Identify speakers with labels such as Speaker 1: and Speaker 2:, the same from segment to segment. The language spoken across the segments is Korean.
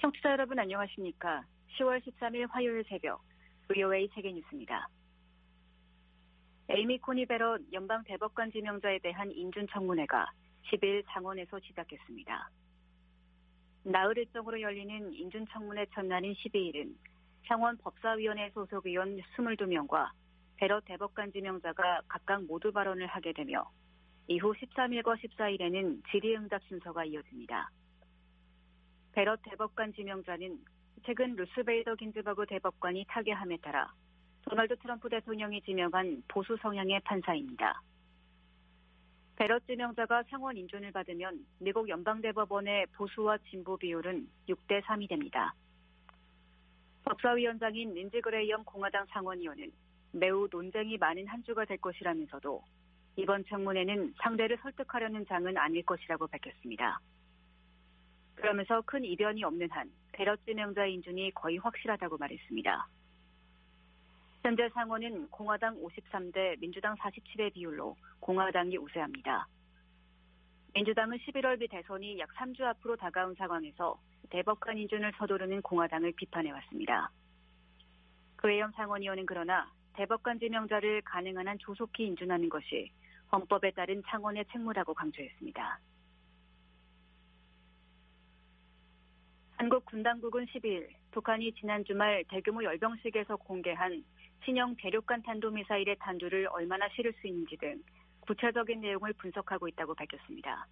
Speaker 1: 청취자 여러분 안녕하십니까? 10월 13일 화요일 새벽 VOA 세계뉴스입니다. 에이미 코니 베럿 연방 대법관 지명자에 대한 인준 청문회가 10일 상원에서 시작했습니다. 나흘 일정으로 열리는 인준 청문회 첫날인 12일은 상원 법사위원회 소속 의원 22명과 베럿 대법관 지명자가 각각 모두 발언을 하게 되며 이후 13일과 14일에는 질의응답 순서가 이어집니다. 베럿 대법관 지명자는 최근 루스 베이더 긴즈버그 대법관이 타계함에 따라 도널드 트럼프 대통령이 지명한 보수 성향의 판사입니다. 베럿 지명자가 상원 인준을 받으면 미국 연방대법원의 보수와 진보 비율은 6대 3이 됩니다. 법사위원장인 린지 그레이엄 공화당 상원의원은 매우 논쟁이 많은 한 주가 될 것이라면서도 이번 청문회는 상대를 설득하려는 장은 아닐 것이라고 밝혔습니다. 그러면서 큰 이변이 없는 한 베럿 지명자 인준이 거의 확실하다고 말했습니다. 현재 상원은 공화당 53대 민주당 47의 비율로 공화당이 우세합니다. 민주당은 11월 미 대선이 약 3주 앞으로 다가온 상황에서 대법관 인준을 서두르는 공화당을 비판해왔습니다. 그레이엄 상원의원은 그러나 대법관 지명자를 가능한 한 조속히 인준하는 것이 헌법에 따른 상원의 책무라고 강조했습니다. 한국 군당국은 12일 북한이 지난 주말 대규모 열병식에서 공개한 신형 대륙간 탄도미사일의 탄두를 얼마나 실을 수 있는지 등 구체적인 내용을 분석하고 있다고 밝혔습니다.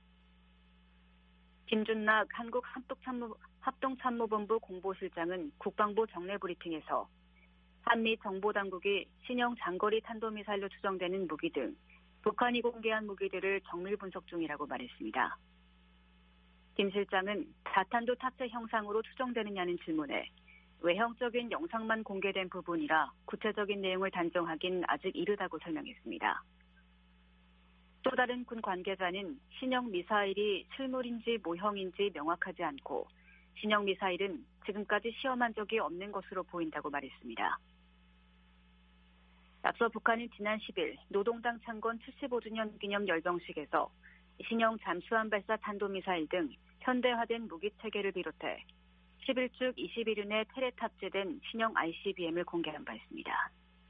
Speaker 1: 김준락 한국 합동참모본부 공보실장은 국방부 정례 브리핑에서 한미 정보당국이 신형 장거리 탄도미사일로 추정되는 무기 등 북한이 공개한 무기들을 정밀 분석 중이라고 말했습니다. 김 실장은 다탄두 탑재 형상으로 추정되느냐는 질문에 외형적인 영상만 공개된 부분이라 구체적인 내용을 단정하긴 아직 이르다고 설명했습니다. 또 다른 군 관계자는 신형 미사일이 실물인지 모형인지 명확하지 않고 신형 미사일은 지금까지 시험한 적이 없는 것으로 보인다고 말했습니다. 앞서 북한은 지난 10일 노동당 창건 75주년 기념 열병식에서 신형 잠수함 발사 탄도미사일 등 현대화된 무기체계를 비롯해 11축 21윤의 텔에 탑재된 신형 ICBM을 공개한 바 있습니다.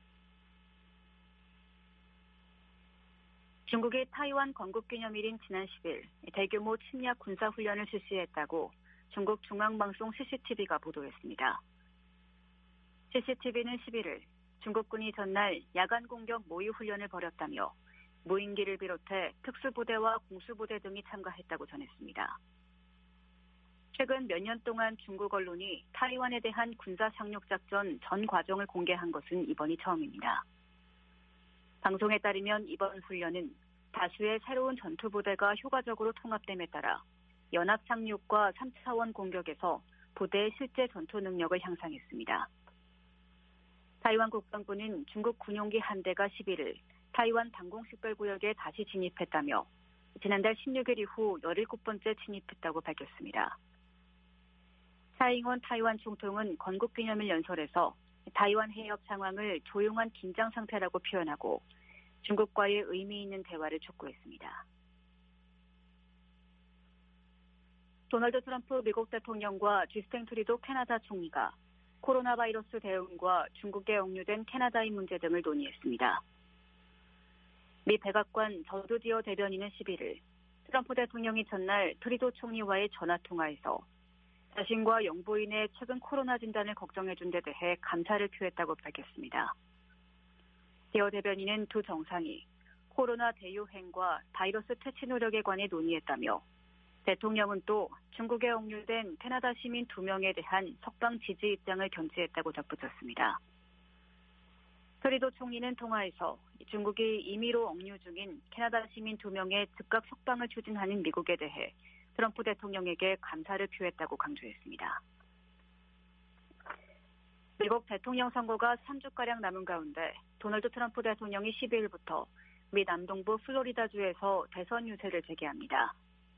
Speaker 1: 중국이 타이완 건국기념일인 지난 10일 대규모 침략 군사훈련을 실시했다고 중국 중앙방송 CCTV가 보도했습니다. CCTV는 11일 중국군이 전날 야간 공격 모의 훈련을 벌였다며 무인기를 비롯해 특수부대와 공수부대 등이 참가했다고 전했습니다. 최근 몇 년 동안 중국 언론이 타이완에 대한 군사 상륙작전 전 과정을 공개한 것은 이번이 처음입니다. 방송에 따르면 이번 훈련은 다수의 새로운 전투부대가 효과적으로 통합됨에 따라 연합 상륙과 3차원 공격에서 부대의 실제 전투 능력을 향상했습니다. 타이완 국방부는 중국 군용기 한 대가 11일 타이완 방공식별구역에 다시 진입했다며 지난달 16일 이후 17번째 진입했다고 밝혔습니다. 차잉원 타이완 총통은 건국기념일 연설에서 타이완 해협 상황을 조용한 긴장 상태라고 표현하고 중국과의 의미 있는 대화를 촉구했습니다. 도널드 트럼프 미국 대통령과 주스틴 트루도 캐나다 총리가 코로나 바이러스 대응과 중국에 억류된 캐나다의 문제 등을 논의했습니다. 미 백악관 저드 디어 대변인은 11일 트럼프 대통령이 전날 트루도 총리와의 전화통화에서 자신과 영부인의 최근 코로나 진단을 걱정해준 데 대해 감사를 표했다고 밝혔습니다. 디어 대변인은 두 정상이 코로나 대유행과 바이러스 퇴치 노력에 관해 논의했다며 대통령은 또 중국에 억류된 캐나다 시민 2명에 대한 석방 지지 입장을 견지했다고 덧붙였습니다. 트루도 총리는 통화에서 중국이 임의로 억류 중인 캐나다 시민 2명의 즉각 석방을 추진하는 미국에 대해 트럼프 대통령에게 감사를 표했다고 강조했습니다. 미국 대통령 선거가 3주가량 남은 가운데 도널드 트럼프 대통령이 12일부터 미 남동부 플로리다주에서 대선 유세를 재개합니다.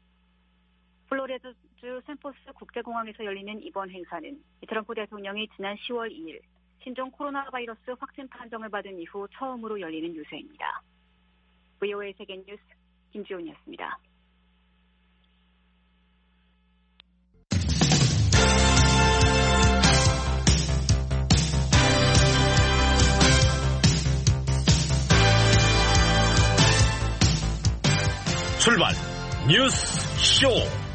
Speaker 1: 플로리다주 샌포스 국제공항에서 열리는 이번 행사는 트럼프 대통령이 지난 10월 2일 신종 코로나 바이러스 확진 판정을 받은 이후 처음으로 열리는 유세입니다. VOA 세계뉴스 김지훈이었습니다.
Speaker 2: 뉴스 쇼.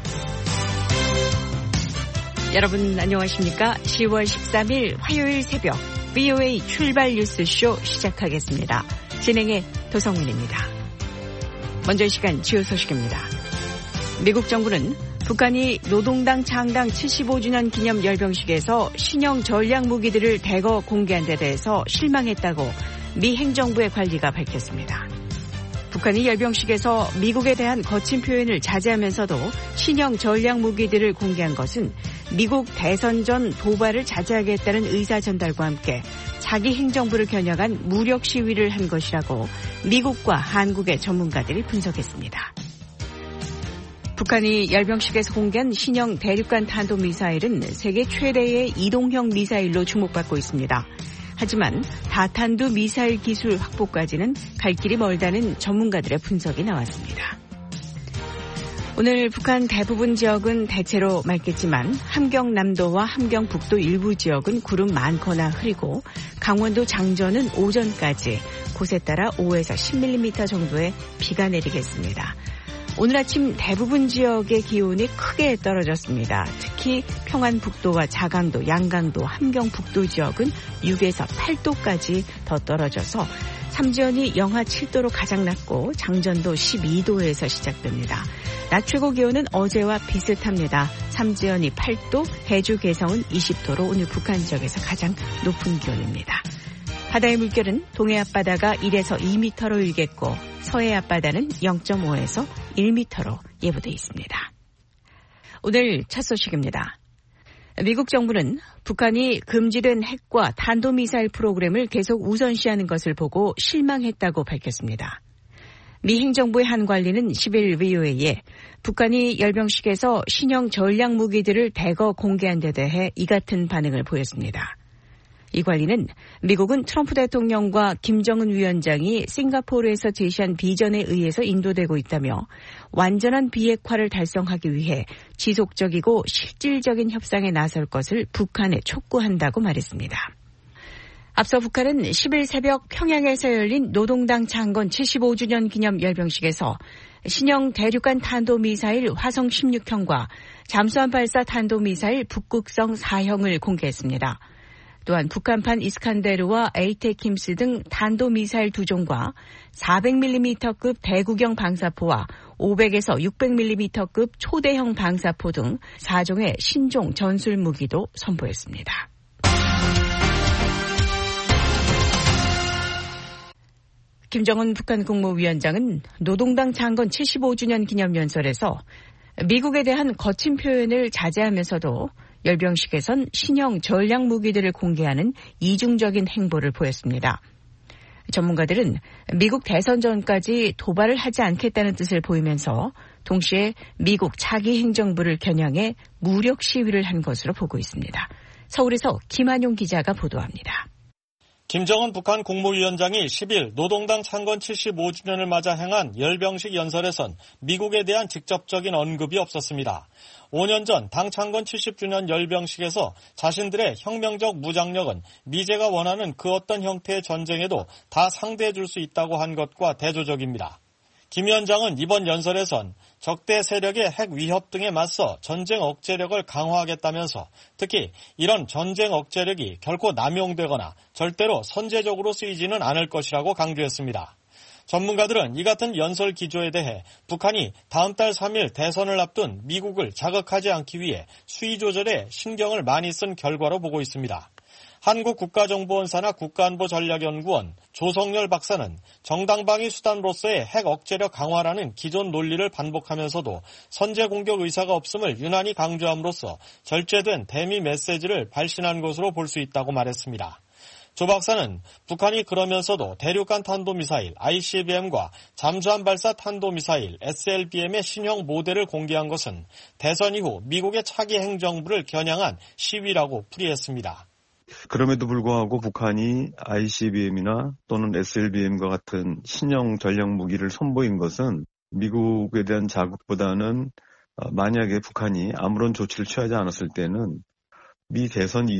Speaker 3: 여러분 안녕하십니까? 10월 13일 화요일 새벽 VOA 출발 뉴스 쇼 시작하겠습니다. 진행의 도성민입니다. 먼저 이 시간 주요 소식입니다. 미국 정부는 북한이 노동당 창당 75주년 기념 열병식에서 신형 전략 무기들을 대거 공개한 데 대해서 실망했다고 미 행정부의 관리가 밝혔습니다. 북한이 열병식에서 미국에 대한 거친 표현을 자제하면서도 신형 전략 무기들을 공개한 것은 미국 대선 전 도발을 자제하겠다는 의사 전달과 함께 자기 행정부를 겨냥한 무력 시위를 한 것이라고 미국과 한국의 전문가들이 분석했습니다. 북한이 열병식에서 공개한 신형 대륙간 탄도미사일은 세계 최대의 이동형 미사일로 주목받고 있습니다. 하지만 다탄두 미사일 기술 확보까지는 갈 길이 멀다는 전문가들의 분석이 나왔습니다. 오늘 북한 대부분 지역은 대체로 맑겠지만 함경남도와 함경북도 일부 지역은 구름 많거나 흐리고 강원도 장전은 오전까지 곳에 따라 5에서 10mm 정도의 비가 내리겠습니다. 오늘 아침 대부분 지역의 기온이 크게 떨어졌습니다. 특히 평안북도와 자강도, 양강도, 함경북도 지역은 6에서 8도까지 더 떨어져서 삼지연이 영하 7도로 가장 낮고 장전도 12도에서 시작됩니다. 낮 최고 기온은 어제와 비슷합니다. 삼지연이 8도, 해주 개성은 20도로 오늘 북한 지역에서 가장 높은 기온입니다. 바다의 물결은 동해 앞바다가 1에서 2m로 일겠고 서해 앞바다는 0.5에서 1m로 예보돼 있습니다. 오늘 첫 소식입니다. 미국 정부는 북한이 금지된 핵과 탄도미사일 프로그램을 계속 우선시하는 것을 보고 실망했다고 밝혔습니다. 미 행정부의 한 관리는 10일 VOA에 북한이 열병식에서 신형 전략 무기들을 대거 공개한 데 대해 이 같은 반응을 보였습니다. 이 관리는 미국은 트럼프 대통령과 김정은 위원장이 싱가포르에서 제시한 비전에 의해서 인도되고 있다며 완전한 비핵화를 달성하기 위해 지속적이고 실질적인 협상에 나설 것을 북한에 촉구한다고 말했습니다. 앞서 북한은 10일 새벽 평양에서 열린 노동당 창건 75주년 기념 열병식에서 신형 대륙간 탄도미사일 화성 16형과 잠수함 발사 탄도미사일 북극성 4형을 공개했습니다. 또한 북한판 이스칸데르와 에이테킴스 등 탄도미사일 2종과 400mm급 대구경 방사포와 500에서 600mm급 초대형 방사포 등 4종의 신종 전술 무기도 선보였습니다. 김정은 북한 국무위원장은 노동당 창건 75주년 기념연설에서 미국에 대한 거친 표현을 자제하면서도 열병식에선 신형 전략 무기들을 공개하는 이중적인 행보를 보였습니다. 전문가들은 미국 대선 전까지 도발을 하지 않겠다는 뜻을 보이면서 동시에 미국 차기 행정부를 겨냥해 무력 시위를 한 것으로 보고 있습니다. 서울에서 김한용 기자가 보도합니다.
Speaker 4: 김정은 북한 국무위원장이 10일 노동당 창건 75주년을 맞아 행한 열병식 연설에선 미국에 대한 직접적인 언급이 없었습니다. 5년 전 당 창건 70주년 열병식에서 자신들의 혁명적 무장력은 미제가 원하는 그 어떤 형태의 전쟁에도 다 상대해 줄 수 있다고 한 것과 대조적입니다. 김 위원장은 이번 연설에선 적대 세력의 핵 위협 등에 맞서 전쟁 억제력을 강화하겠다면서 특히 이런 전쟁 억제력이 결코 남용되거나 절대로 선제적으로 쓰이지는 않을 것이라고 강조했습니다. 전문가들은 이 같은 연설 기조에 대해 북한이 다음 달 3일 대선을 앞둔 미국을 자극하지 않기 위해 수위 조절에 신경을 많이 쓴 결과로 보고 있습니다. 한국국가정보원사나 국가안보전략연구원 조성열 박사는 정당방위 수단으로서의 핵 억제력 강화라는 기존 논리를 반복하면서도 선제 공격 의사가 없음을 유난히 강조함으로써 절제된 대미 메시지를 발신한 것으로 볼 수 있다고 말했습니다. 조 박사는 북한이 그러면서도 대륙간 탄도미사일 ICBM과 잠수함 발사 탄도미사일 SLBM의 신형 모델을 공개한 것은 대선 이후 미국의 차기 행정부를 겨냥한 시위라고 풀이했습니다.
Speaker 5: 그럼에도 불구하고 북한이 ICBM이나 또는 SLBM과 같은 신형 전략 무기를 선보인 것은 미국에 대한 자극보다는 만약에 북한이 아무런 조치를 취하지 않았을 때는 미 대선 이후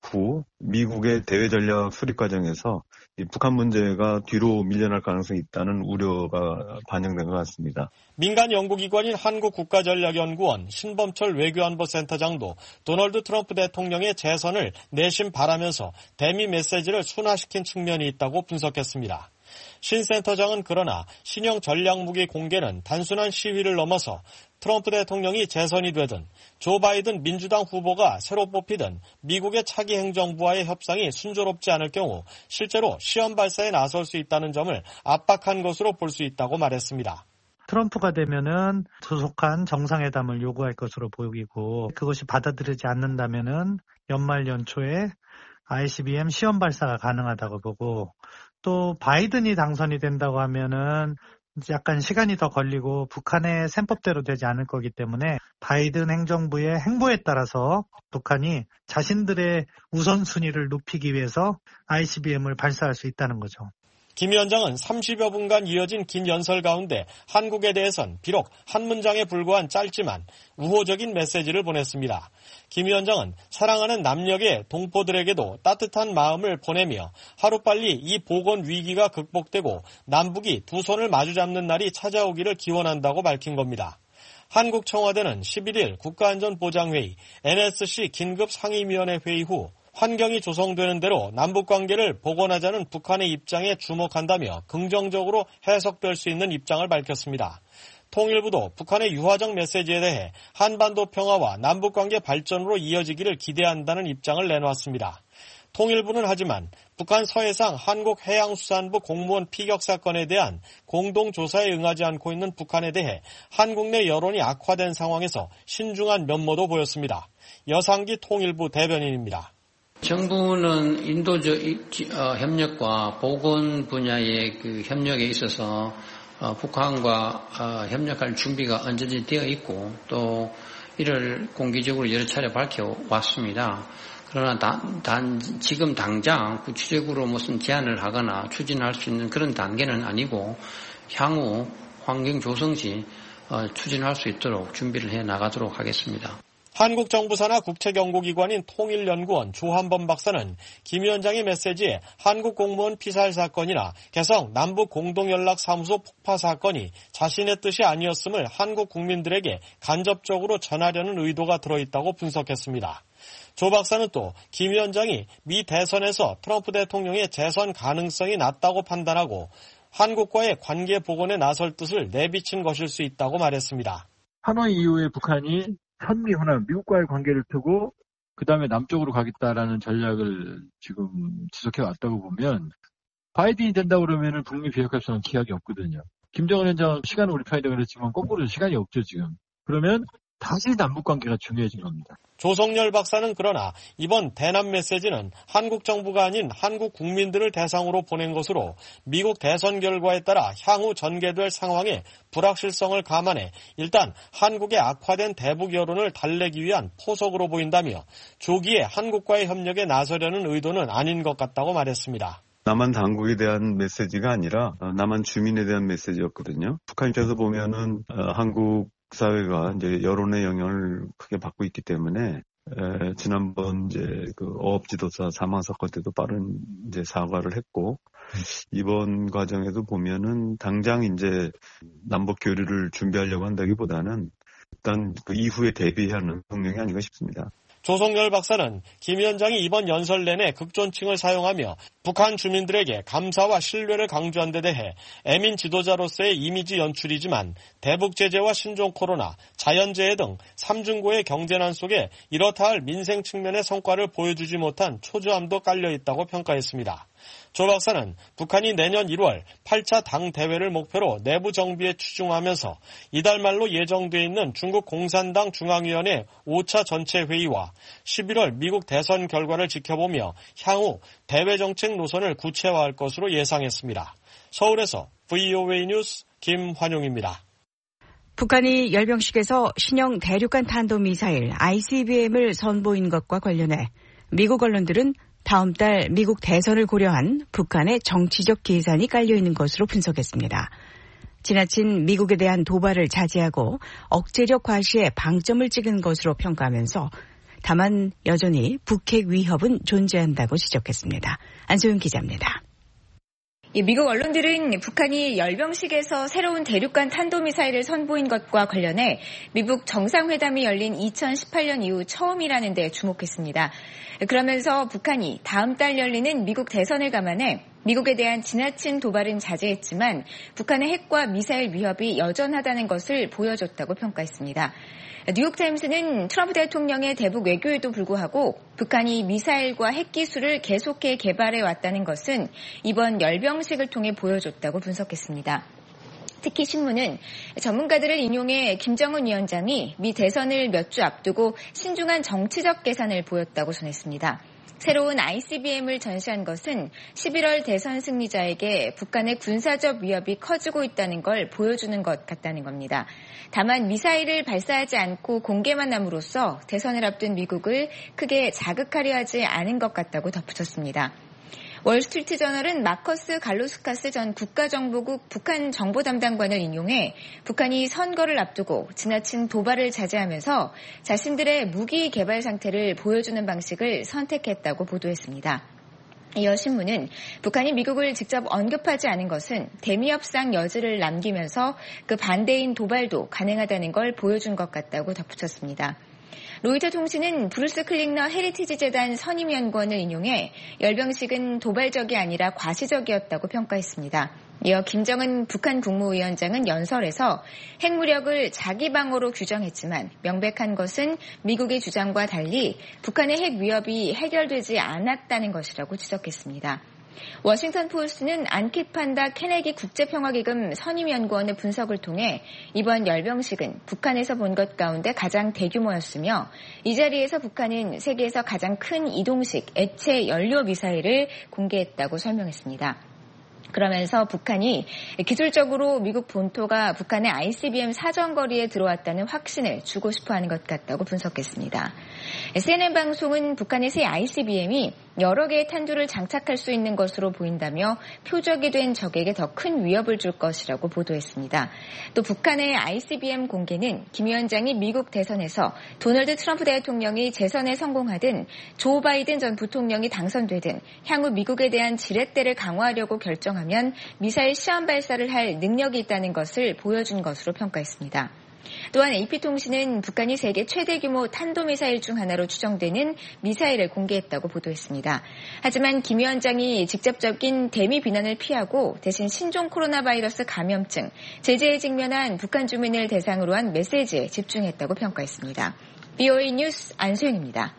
Speaker 5: 후 미국의 대외 전략 수립 과정에서 이 북한 문제가 뒤로 밀려날 가능성이 있다는 우려가 반영된 것 같습니다.
Speaker 4: 민간 연구기관인 한국국가전략연구원 신범철 외교안보센터장도 도널드 트럼프 대통령의 재선을 내심 바라면서 대미 메시지를 순화시킨 측면이 있다고 분석했습니다. 신 센터장은 그러나 신형 전략무기 공개는 단순한 시위를 넘어서 트럼프 대통령이 재선이 되든 조 바이든 민주당 후보가 새로 뽑히든 미국의 차기 행정부와의 협상이 순조롭지 않을 경우 실제로 시험 발사에 나설 수 있다는 점을 압박한 것으로 볼 수 있다고 말했습니다.
Speaker 2: 트럼프가 되면은 조속한 정상회담을 요구할 것으로 보이고 그것이 받아들이지 않는다면은 연말 연초에 ICBM 시험 발사가 가능하다고 보고 또 바이든이 당선이 된다고 하면은 약간 시간이 더 걸리고 북한의 셈법대로 되지 않을 거기 때문에 바이든 행정부의 행보에 따라서 북한이 자신들의 우선순위를 높이기 위해서 ICBM을 발사할 수 있다는 거죠.
Speaker 4: 김 위원장은 30여 분간 이어진 긴 연설 가운데 한국에 대해선 비록 한 문장에 불과한 짧지만 우호적인 메시지를 보냈습니다. 김 위원장은 사랑하는 남녘의 동포들에게도 따뜻한 마음을 보내며 하루빨리 이 보건 위기가 극복되고 남북이 두 손을 마주잡는 날이 찾아오기를 기원한다고 밝힌 겁니다. 한국 청와대는 11일 국가안전보장회의 NSC 긴급상임위원회 회의 후 환경이 조성되는 대로 남북관계를 복원하자는 북한의 입장에 주목한다며 긍정적으로 해석될 수 있는 입장을 밝혔습니다. 통일부도 북한의 유화적 메시지에 대해 한반도 평화와 남북관계 발전으로 이어지기를 기대한다는 입장을 내놓았습니다. 통일부는 하지만 북한 서해상 한국해양수산부 공무원 피격 사건에 대한 공동조사에 응하지 않고 있는 북한에 대해 한국 내 여론이 악화된 상황에서 신중한 면모도 보였습니다. 여상기 통일부 대변인입니다.
Speaker 6: 정부는 인도적 협력과 보건 분야의 그 협력에 있어서 북한과 협력할 준비가 언제든지 되어 있고 또 이를 공개적으로 여러 차례 밝혀왔습니다. 그러나 지금 당장 구체적으로 무슨 제안을 하거나 추진할 수 있는 그런 단계는 아니고 향후 환경 조성 시 추진할 수 있도록 준비를 해 나가도록 하겠습니다.
Speaker 4: 한국 정부 산하 국책연구기관인 통일연구원 조한범 박사는 김 위원장의 메시지에 한국 공무원 피살 사건이나 개성 남북공동연락사무소 폭파 사건이 자신의 뜻이 아니었음을 한국 국민들에게 간접적으로 전하려는 의도가 들어있다고 분석했습니다. 조 박사는 또 김 위원장이 미 대선에서 트럼프 대통령의 재선 가능성이 낮다고 판단하고 한국과의 관계 복원에 나설 뜻을 내비친 것일 수 있다고 말했습니다.
Speaker 7: 하노이 이후에 북한이 한미훈합, 미국과의 관계를 트고 그다음에 남쪽으로 가겠다라는 전략을 지금 지속해 왔다고 보면 바이든이 된다고 그러면은 북미 비핵화협상은 기약이 없거든요. 김정은 위원장 시간을 우리 편이라고 그랬지만 거꾸로 시간이 없죠 지금. 그러면 다시 남북관계가 중요해진 겁니다.
Speaker 4: 조성열 박사는 그러나 이번 대남 메시지는 한국 정부가 아닌 한국 국민들을 대상으로 보낸 것으로 미국 대선 결과에 따라 향후 전개될 상황의 불확실성을 감안해 일단 한국의 악화된 대북 여론을 달래기 위한 포석으로 보인다며 조기에 한국과의 협력에 나서려는 의도는 아닌 것 같다고 말했습니다.
Speaker 5: 남한 당국에 대한 메시지가 아니라 남한 주민에 대한 메시지였거든요. 북한 입장에서 보면은 한국 사회가 이제 여론의 영향을 크게 받고 있기 때문에 지난번 이제 그 어업 지도사 사망 사건 때도 빠른 이제 사과를 했고 이번 과정에도 보면은 당장 이제 남북 교류를 준비하려고 한다기보다는 일단 그 이후에 대비하는 동력이 아닌가 싶습니다.
Speaker 4: 조성열 박사는 김 위원장이 이번 연설 내내 극존칭을 사용하며 북한 주민들에게 감사와 신뢰를 강조한 데 대해 애민 지도자로서의 이미지 연출이지만 대북 제재와 신종 코로나, 자연재해 등 삼중고의 경제난 속에 이렇다 할 민생 측면의 성과를 보여주지 못한 초조함도 깔려있다고 평가했습니다. 조 박사는 북한이 내년 1월 8차 당 대회를 목표로 내부 정비에 추중하면서 이달 말로 예정돼 있는 중국 공산당 중앙위원회 5차 전체 회의와 11월 미국 대선 결과를 지켜보며 향후 대외 정책 노선을 구체화할 것으로 예상했습니다. 서울에서 VOA 뉴스 김환용입니다.
Speaker 3: 북한이 열병식에서 신형 대륙간 탄도미사일 ICBM을 선보인 것과 관련해 미국 언론들은 다음 달 미국 대선을 고려한 북한의 정치적 계산이 깔려있는 것으로 분석했습니다. 지나친 미국에 대한 도발을 자제하고 억제적 과시에 방점을 찍은 것으로 평가하면서 다만 여전히 북핵 위협은 존재한다고 지적했습니다. 안소영 기자입니다.
Speaker 8: 미국 언론들은 북한이 열병식에서 새로운 대륙간 탄도미사일을 선보인 것과 관련해 미국 정상회담이 열린 2018년 이후 처음이라는 데 주목했습니다. 그러면서 북한이 다음 달 열리는 미국 대선을 감안해 미국에 대한 지나친 도발은 자제했지만 북한의 핵과 미사일 위협이 여전하다는 것을 보여줬다고 평가했습니다. 뉴욕타임스는 트럼프 대통령의 대북 외교에도 불구하고 북한이 미사일과 핵기술을 계속해 개발해 왔다는 것은 이번 열병식을 통해 보여줬다고 분석했습니다. 특히 신문은 전문가들을 인용해 김정은 위원장이 미 대선을 몇 주 앞두고 신중한 정치적 계산을 보였다고 전했습니다. 새로운 ICBM을 전시한 것은 11월 대선 승리자에게 북한의 군사적 위협이 커지고 있다는 걸 보여주는 것 같다는 겁니다. 다만 미사일을 발사하지 않고 공개만 함으로써 대선을 앞둔 미국을 크게 자극하려 하지 않은 것 같다고 덧붙였습니다. 월스트리트저널은 마커스 갈로스카스 전 국가정보국 북한 정보담당관을 인용해 북한이 선거를 앞두고 지나친 도발을 자제하면서 자신들의 무기 개발 상태를 보여주는 방식을 선택했다고 보도했습니다. 이어 신문은 북한이 미국을 직접 언급하지 않은 것은 대미협상 여지를 남기면서 그 반대인 도발도 가능하다는 걸 보여준 것 같다고 덧붙였습니다. 로이터 통신은 브루스 클링너 헤리티지 재단 선임연구원을 인용해 열병식은 도발적이 아니라 과시적이었다고 평가했습니다. 이어 김정은 북한 국무위원장은 연설에서 핵무력을 자기 방어로 규정했지만 명백한 것은 미국의 주장과 달리 북한의 핵 위협이 해결되지 않았다는 것이라고 지적했습니다. 워싱턴 포스트는 안킷 판다 케네디 국제평화기금 선임연구원의 분석을 통해 이번 열병식은 북한에서 본 것 가운데 가장 대규모였으며 이 자리에서 북한은 세계에서 가장 큰 이동식 액체 연료 미사일을 공개했다고 설명했습니다. 그러면서 북한이 기술적으로 미국 본토가 북한의 ICBM 사정거리에 들어왔다는 확신을 주고 싶어하는 것 같다고 분석했습니다. CNN 방송은 북한의 새 ICBM이 여러 개의 탄두를 장착할 수 있는 것으로 보인다며 표적이 된 적에게 더 큰 위협을 줄 것이라고 보도했습니다. 또 북한의 ICBM 공개는 김 위원장이 미국 대선에서 도널드 트럼프 대통령이 재선에 성공하든 조 바이든 전 부통령이 당선되든 향후 미국에 대한 지렛대를 강화하려고 결정하면 미사일 시험 발사를 할 능력이 있다는 것을 보여준 것으로 평가했습니다. 또한 AP통신은 북한이 세계 최대 규모 탄도미사일 중 하나로 추정되는 미사일을 공개했다고 보도했습니다. 하지만 김 위원장이 직접적인 대미 비난을 피하고 대신 신종 코로나 바이러스 감염증, 제재에 직면한 북한 주민을 대상으로 한 메시지에 집중했다고 평가했습니다. BOA 뉴스 안소영입니다.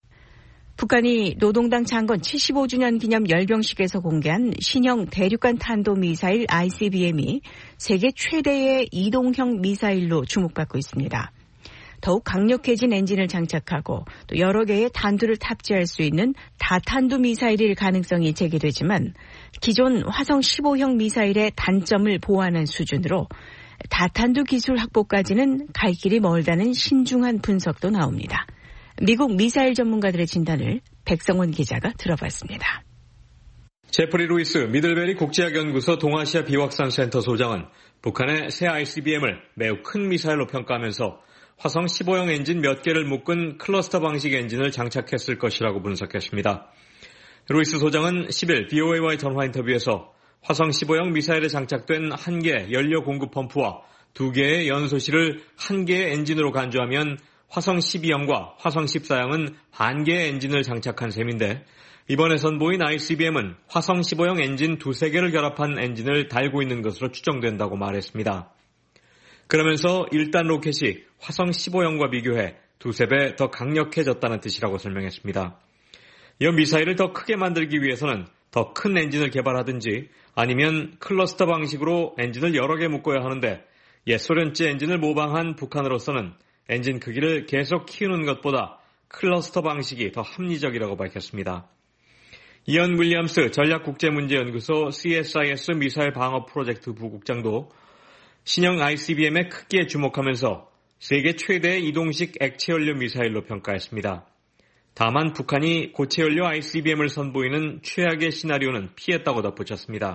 Speaker 3: 북한이 노동당 창건 75주년 기념 열병식에서 공개한 신형 대륙간 탄도미사일 ICBM이 세계 최대의 이동형 미사일로 주목받고 있습니다. 더욱 강력해진 엔진을 장착하고 또 여러 개의 탄두를 탑재할 수 있는 다탄두 미사일일 가능성이 제기되지만 기존 화성 15형 미사일의 단점을 보완한 수준으로 다탄두 기술 확보까지는 갈 길이 멀다는 신중한 분석도 나옵니다. 미국 미사일 전문가들의 진단을 백성원 기자가 들어봤습니다.
Speaker 9: 제프리 루이스 미들베리 국제학연구소 동아시아 비확산센터 소장은 북한의 새 ICBM을 매우 큰 미사일로 평가하면서 화성 15형 엔진 몇 개를 묶은 클러스터 방식 엔진을 장착했을 것이라고 분석했습니다. 루이스 소장은 10일 BOA와의 전화 인터뷰에서 화성 15형 미사일에 장착된 1개 연료 공급 펌프와 2개의 연소실을 1개의 엔진으로 간주하면 화성 12형과 화성 14형은 반 개의 엔진을 장착한 셈인데 이번에 선보인 ICBM은 화성 15형 엔진 2-3개를 결합한 엔진을 달고 있는 것으로 추정된다고 말했습니다. 그러면서 1단 로켓이 화성 15형과 비교해 2-3배 더 강력해졌다는 뜻이라고 설명했습니다. 이 미사일을 더 크게 만들기 위해서는 더 큰 엔진을 개발하든지 아니면 클러스터 방식으로 엔진을 여러 개 묶어야 하는데 옛 소련제 엔진을 모방한 북한으로서는 엔진 크기를 계속 키우는 것보다 클러스터 방식이 더 합리적이라고 밝혔습니다. 이언 윌리엄스 전략국제문제연구소 CSIS 미사일 방어 프로젝트 부국장도 신형 ICBM의 크기에 주목하면서 세계 최대의 이동식 액체연료 미사일로 평가했습니다. 다만 북한이 고체연료 ICBM을 선보이는 최악의 시나리오는 피했다고 덧붙였습니다.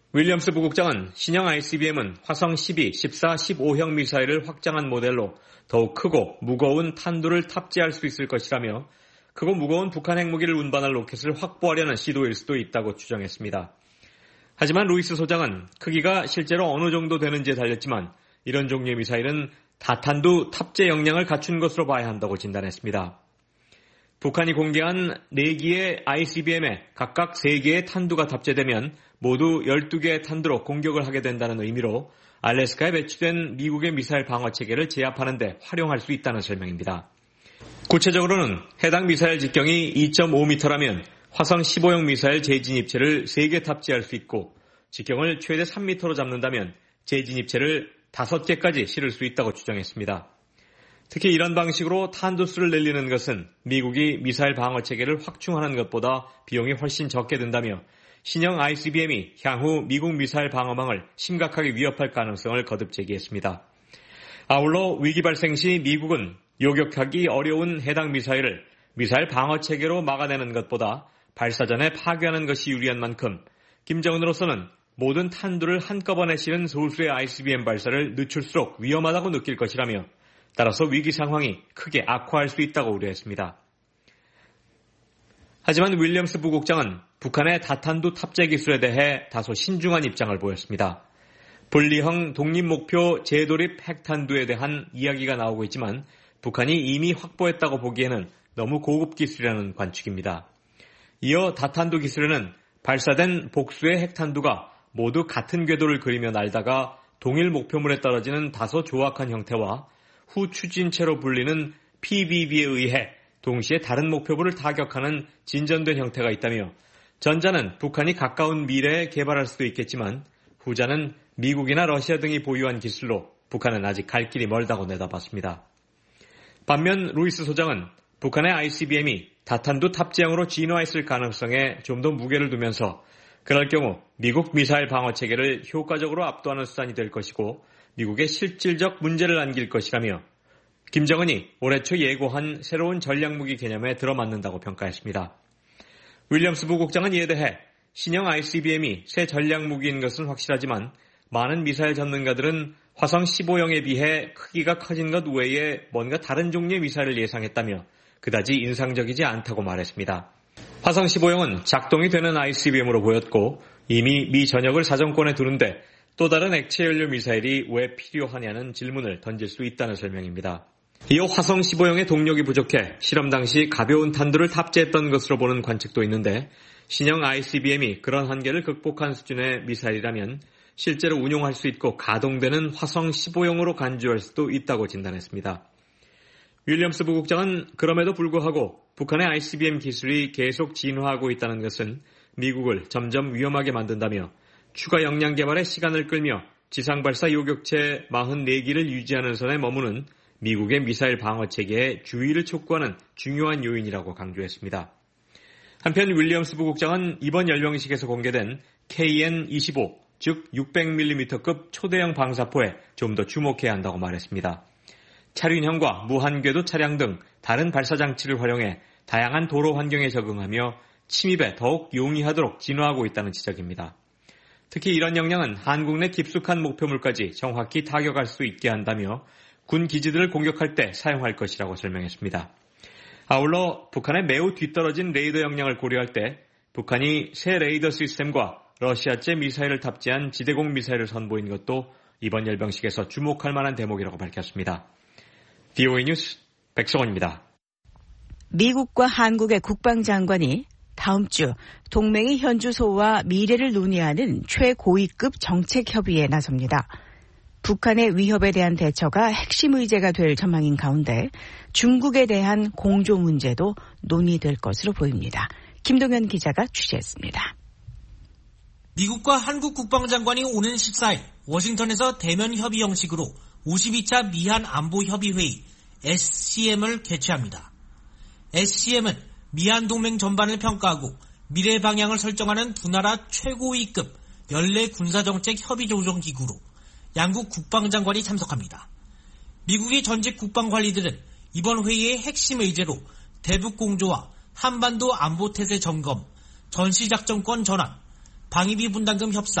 Speaker 9: 윌리엄스 부국장은 신형 ICBM은 화성 12, 14, 15형 미사일을 확장한 모델로 더욱 크고 무거운 탄두를 탑재할 수 있을 것이라며 크고 무거운 북한 핵무기를 운반할 로켓을 확보하려는 시도일 수도 있다고 주장했습니다. 하지만 루이스 소장은 크기가 실제로 어느 정도 되는지에 달렸지만 이런 종류의 미사일은 다탄두 탑재 역량을 갖춘 것으로 봐야 한다고 진단했습니다. 북한이 공개한 4기의 ICBM에 각각 3개의 탄두가 탑재되면 모두 12개의 탄두로 공격을 하게 된다는 의미로 알래스카에 배치된 미국의 미사일 방어 체계를 제압하는 데 활용할 수 있다는 설명입니다. 구체적으로는 해당 미사일 직경이 2.5m라면 화성 15형 미사일 재진입체를 3개 탑재할 수 있고 직경을 최대 3m로 잡는다면 재진입체를 5개까지 실을 수 있다고 주장했습니다. 특히 이런 방식으로 탄두수를 늘리는 것은 미국이 미사일 방어 체계를 확충하는 것보다 비용이 훨씬 적게 든다며 신형 ICBM이 향후 미국 미사일 방어망을 심각하게 위협할 가능성을 거듭 제기했습니다. 아울러 위기 발생 시 미국은 요격하기 어려운 해당 미사일을 미사일 방어 체계로 막아내는 것보다 발사 전에 파괴하는 것이 유리한 만큼 김정은으로서는 모든 탄두를 한꺼번에 실은 소수의 ICBM 발사를 늦출수록 위험하다고 느낄 것이라며 따라서 위기 상황이 크게 악화할 수 있다고 우려했습니다. 하지만 윌리엄스 부국장은 북한의 다탄두 탑재 기술에 대해 다소 신중한 입장을 보였습니다. 분리형 독립목표 재도립 핵탄두에 대한 이야기가 나오고 있지만 북한이 이미 확보했다고 보기에는 너무 고급 기술이라는 관측입니다. 이어 다탄두 기술에는 발사된 복수의 핵탄두가 모두 같은 궤도를 그리며 날다가 동일 목표물에 떨어지는 다소 조악한 형태와 후추진체로 불리는 PBB에 의해 동시에 다른 목표물을 타격하는 진전된 형태가 있다며 전자는 북한이 가까운 미래에 개발할 수도 있겠지만 후자는 미국이나 러시아 등이 보유한 기술로 북한은 아직 갈 길이 멀다고 내다봤습니다. 반면 루이스 소장은 북한의 ICBM이 다탄두 탑재형으로 진화했을 가능성에 좀 더 무게를 두면서 그럴 경우 미국 미사일 방어 체계를 효과적으로 압도하는 수단이 될 것이고 미국의 실질적 문제를 안길 것이라며 김정은이 올해 초 예고한 새로운 전략무기 개념에 들어맞는다고 평가했습니다. 윌리엄스 부국장은 이에 대해 신형 ICBM이 새 전략무기인 것은 확실하지만 많은 미사일 전문가들은 화성 15형에 비해 크기가 커진 것 외에 뭔가 다른 종류의 미사일을 예상했다며 그다지 인상적이지 않다고 말했습니다. 화성 15형은 작동이 되는 ICBM으로 보였고 이미 미 전역을 사정권에 두는데 또 다른 액체 연료 미사일이 왜 필요하냐는 질문을 던질 수 있다는 설명입니다. 이어 화성 15형의 동력이 부족해 실험 당시 가벼운 탄두를 탑재했던 것으로 보는 관측도 있는데 신형 ICBM이 그런 한계를 극복한 수준의 미사일이라면 실제로 운용할 수 있고 가동되는 화성 15형으로 간주할 수도 있다고 진단했습니다. 윌리엄스 부국장은 그럼에도 불구하고 북한의 ICBM 기술이 계속 진화하고 있다는 것은 미국을 점점 위험하게 만든다며 추가 역량 개발에 시간을 끌며 지상발사 요격체 44기를 유지하는 선에 머무는 미국의 미사일 방어 체계에 주의를 촉구하는 중요한 요인이라고 강조했습니다. 한편 윌리엄스 부국장은 이번 열병식에서 공개된 KN-25, 즉 600mm급 초대형 방사포에 좀 더 주목해야 한다고 말했습니다. 차륜형과 무한궤도 차량 등 다른 발사장치를 활용해 다양한 도로 환경에 적응하며 침입에 더욱 용이하도록 진화하고 있다는 지적입니다. 특히 이런 역량은 한국 내 깊숙한 목표물까지 정확히 타격할 수 있게 한다며 군 기지들을 공격할 때 사용할 것이라고 설명했습니다. 아울러 북한의 매우 뒤떨어진 레이더 역량을 고려할 때 북한이 새 레이더 시스템과 러시아제 미사일을 탑재한 지대공 미사일을 선보인 것도 이번 열병식에서 주목할 만한 대목이라고 밝혔습니다. VOA 뉴스 백성원입니다.
Speaker 3: 미국과 한국의 국방장관이 다음 주 동맹의 현주소와 미래를 논의하는 최고위급 정책협의에 나섭니다. 북한의 위협에 대한 대처가 핵심 의제가 될 전망인 가운데 중국에 대한 공조 문제도 논의될 것으로 보입니다. 김동현 기자가 취재했습니다.
Speaker 10: 미국과 한국 국방장관이 오는 14일 워싱턴에서 대면 협의 형식으로 52차 미한 안보협의회의 SCM을 개최합니다. SCM은 미한 동맹 전반을 평가하고 미래 방향을 설정하는 두 나라 최고위급 연례 군사정책 협의조정기구로 양국 국방장관이 참석합니다. 미국의 전직 국방관리들은 이번 회의의 핵심 의제로 대북 공조와 한반도 안보태세 점검, 전시작전권 전환, 방위비 분담금 협상,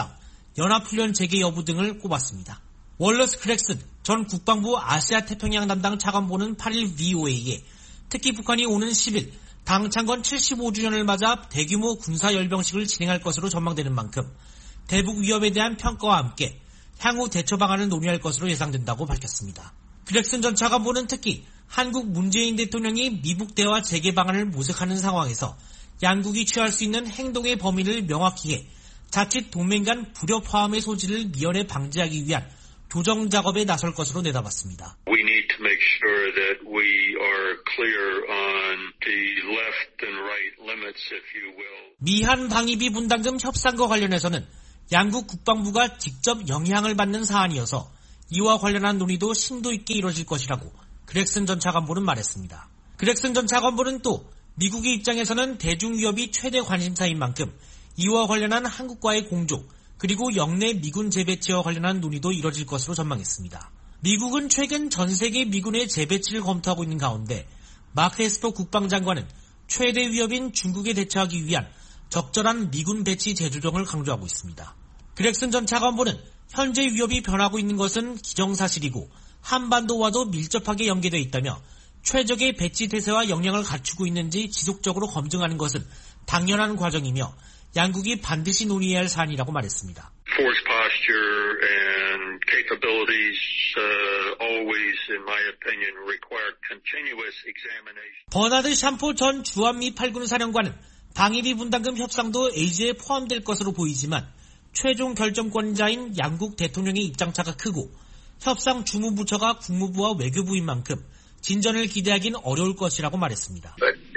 Speaker 10: 연합훈련 재개 여부 등을 꼽았습니다. 월러스 클렉슨 전 국방부 아시아 태평양 담당 차관보는 8일 VOA에 특히 북한이 오는 10일 당 창건 75주년을 맞아 대규모 군사 열병식을 진행할 것으로 전망되는 만큼 대북 위협에 대한 평가와 함께 향후 대처 방안을 논의할 것으로 예상된다고 밝혔습니다. 클렉슨 전 차관보는 특히 한국 문재인 대통령이 미북 대화 재개 방안을 모색하는 상황에서 양국이 취할 수 있는 행동의 범위를 명확히 해 자칫 동맹 간 불협화음의 소지를 미연에 방지하기 위한 조정 작업에 나설 것으로 내다봤습니다.
Speaker 11: We need to make sure that we are clear on the left and right limits, if you will.
Speaker 10: 미한 방위비 분담금 협상과 관련해서는 양국 국방부가 직접 영향을 받는 사안이어서 이와 관련한 논의도 심도 있게 이뤄질 것이라고 그렉슨 전 차관보는 말했습니다. 그렉슨 전 차관보는 또 미국의 입장에서는 대중위협이 최대 관심사인 만큼 이와 관련한 한국과의 공조 그리고 영내 미군 재배치와 관련한 논의도 이뤄질 것으로 전망했습니다. 미국은 최근 전 세계 미군의 재배치를 검토하고 있는 가운데 마크 에스퍼 국방장관은 최대 위협인 중국에 대처하기 위한 적절한 미군 배치 재조정을 강조하고 있습니다. 그렉슨 전 차관보는 현재 위협이 변하고 있는 것은 기정사실이고 한반도와도 밀접하게 연계되어 있다며 최적의 배치 태세와 역량을 갖추고 있는지 지속적으로 검증하는 것은 당연한 과정이며 양국이 반드시 논의해야 할 사안이라고 말했습니다.
Speaker 11: Force posture and capabilities always, in my opinion, require continuous examination.
Speaker 10: 버나드 샴포 전 주한미 8군 사령관은 방위비 분담금 협상도 에이즈에 포함될 것으로 보이지만 최종 결정권자인 양국 대통령의 입장차가 크고 협상 주무부처가 국무부와 외교부인 만큼 진전을 기대하긴 어려울 것이라고 말했습니다.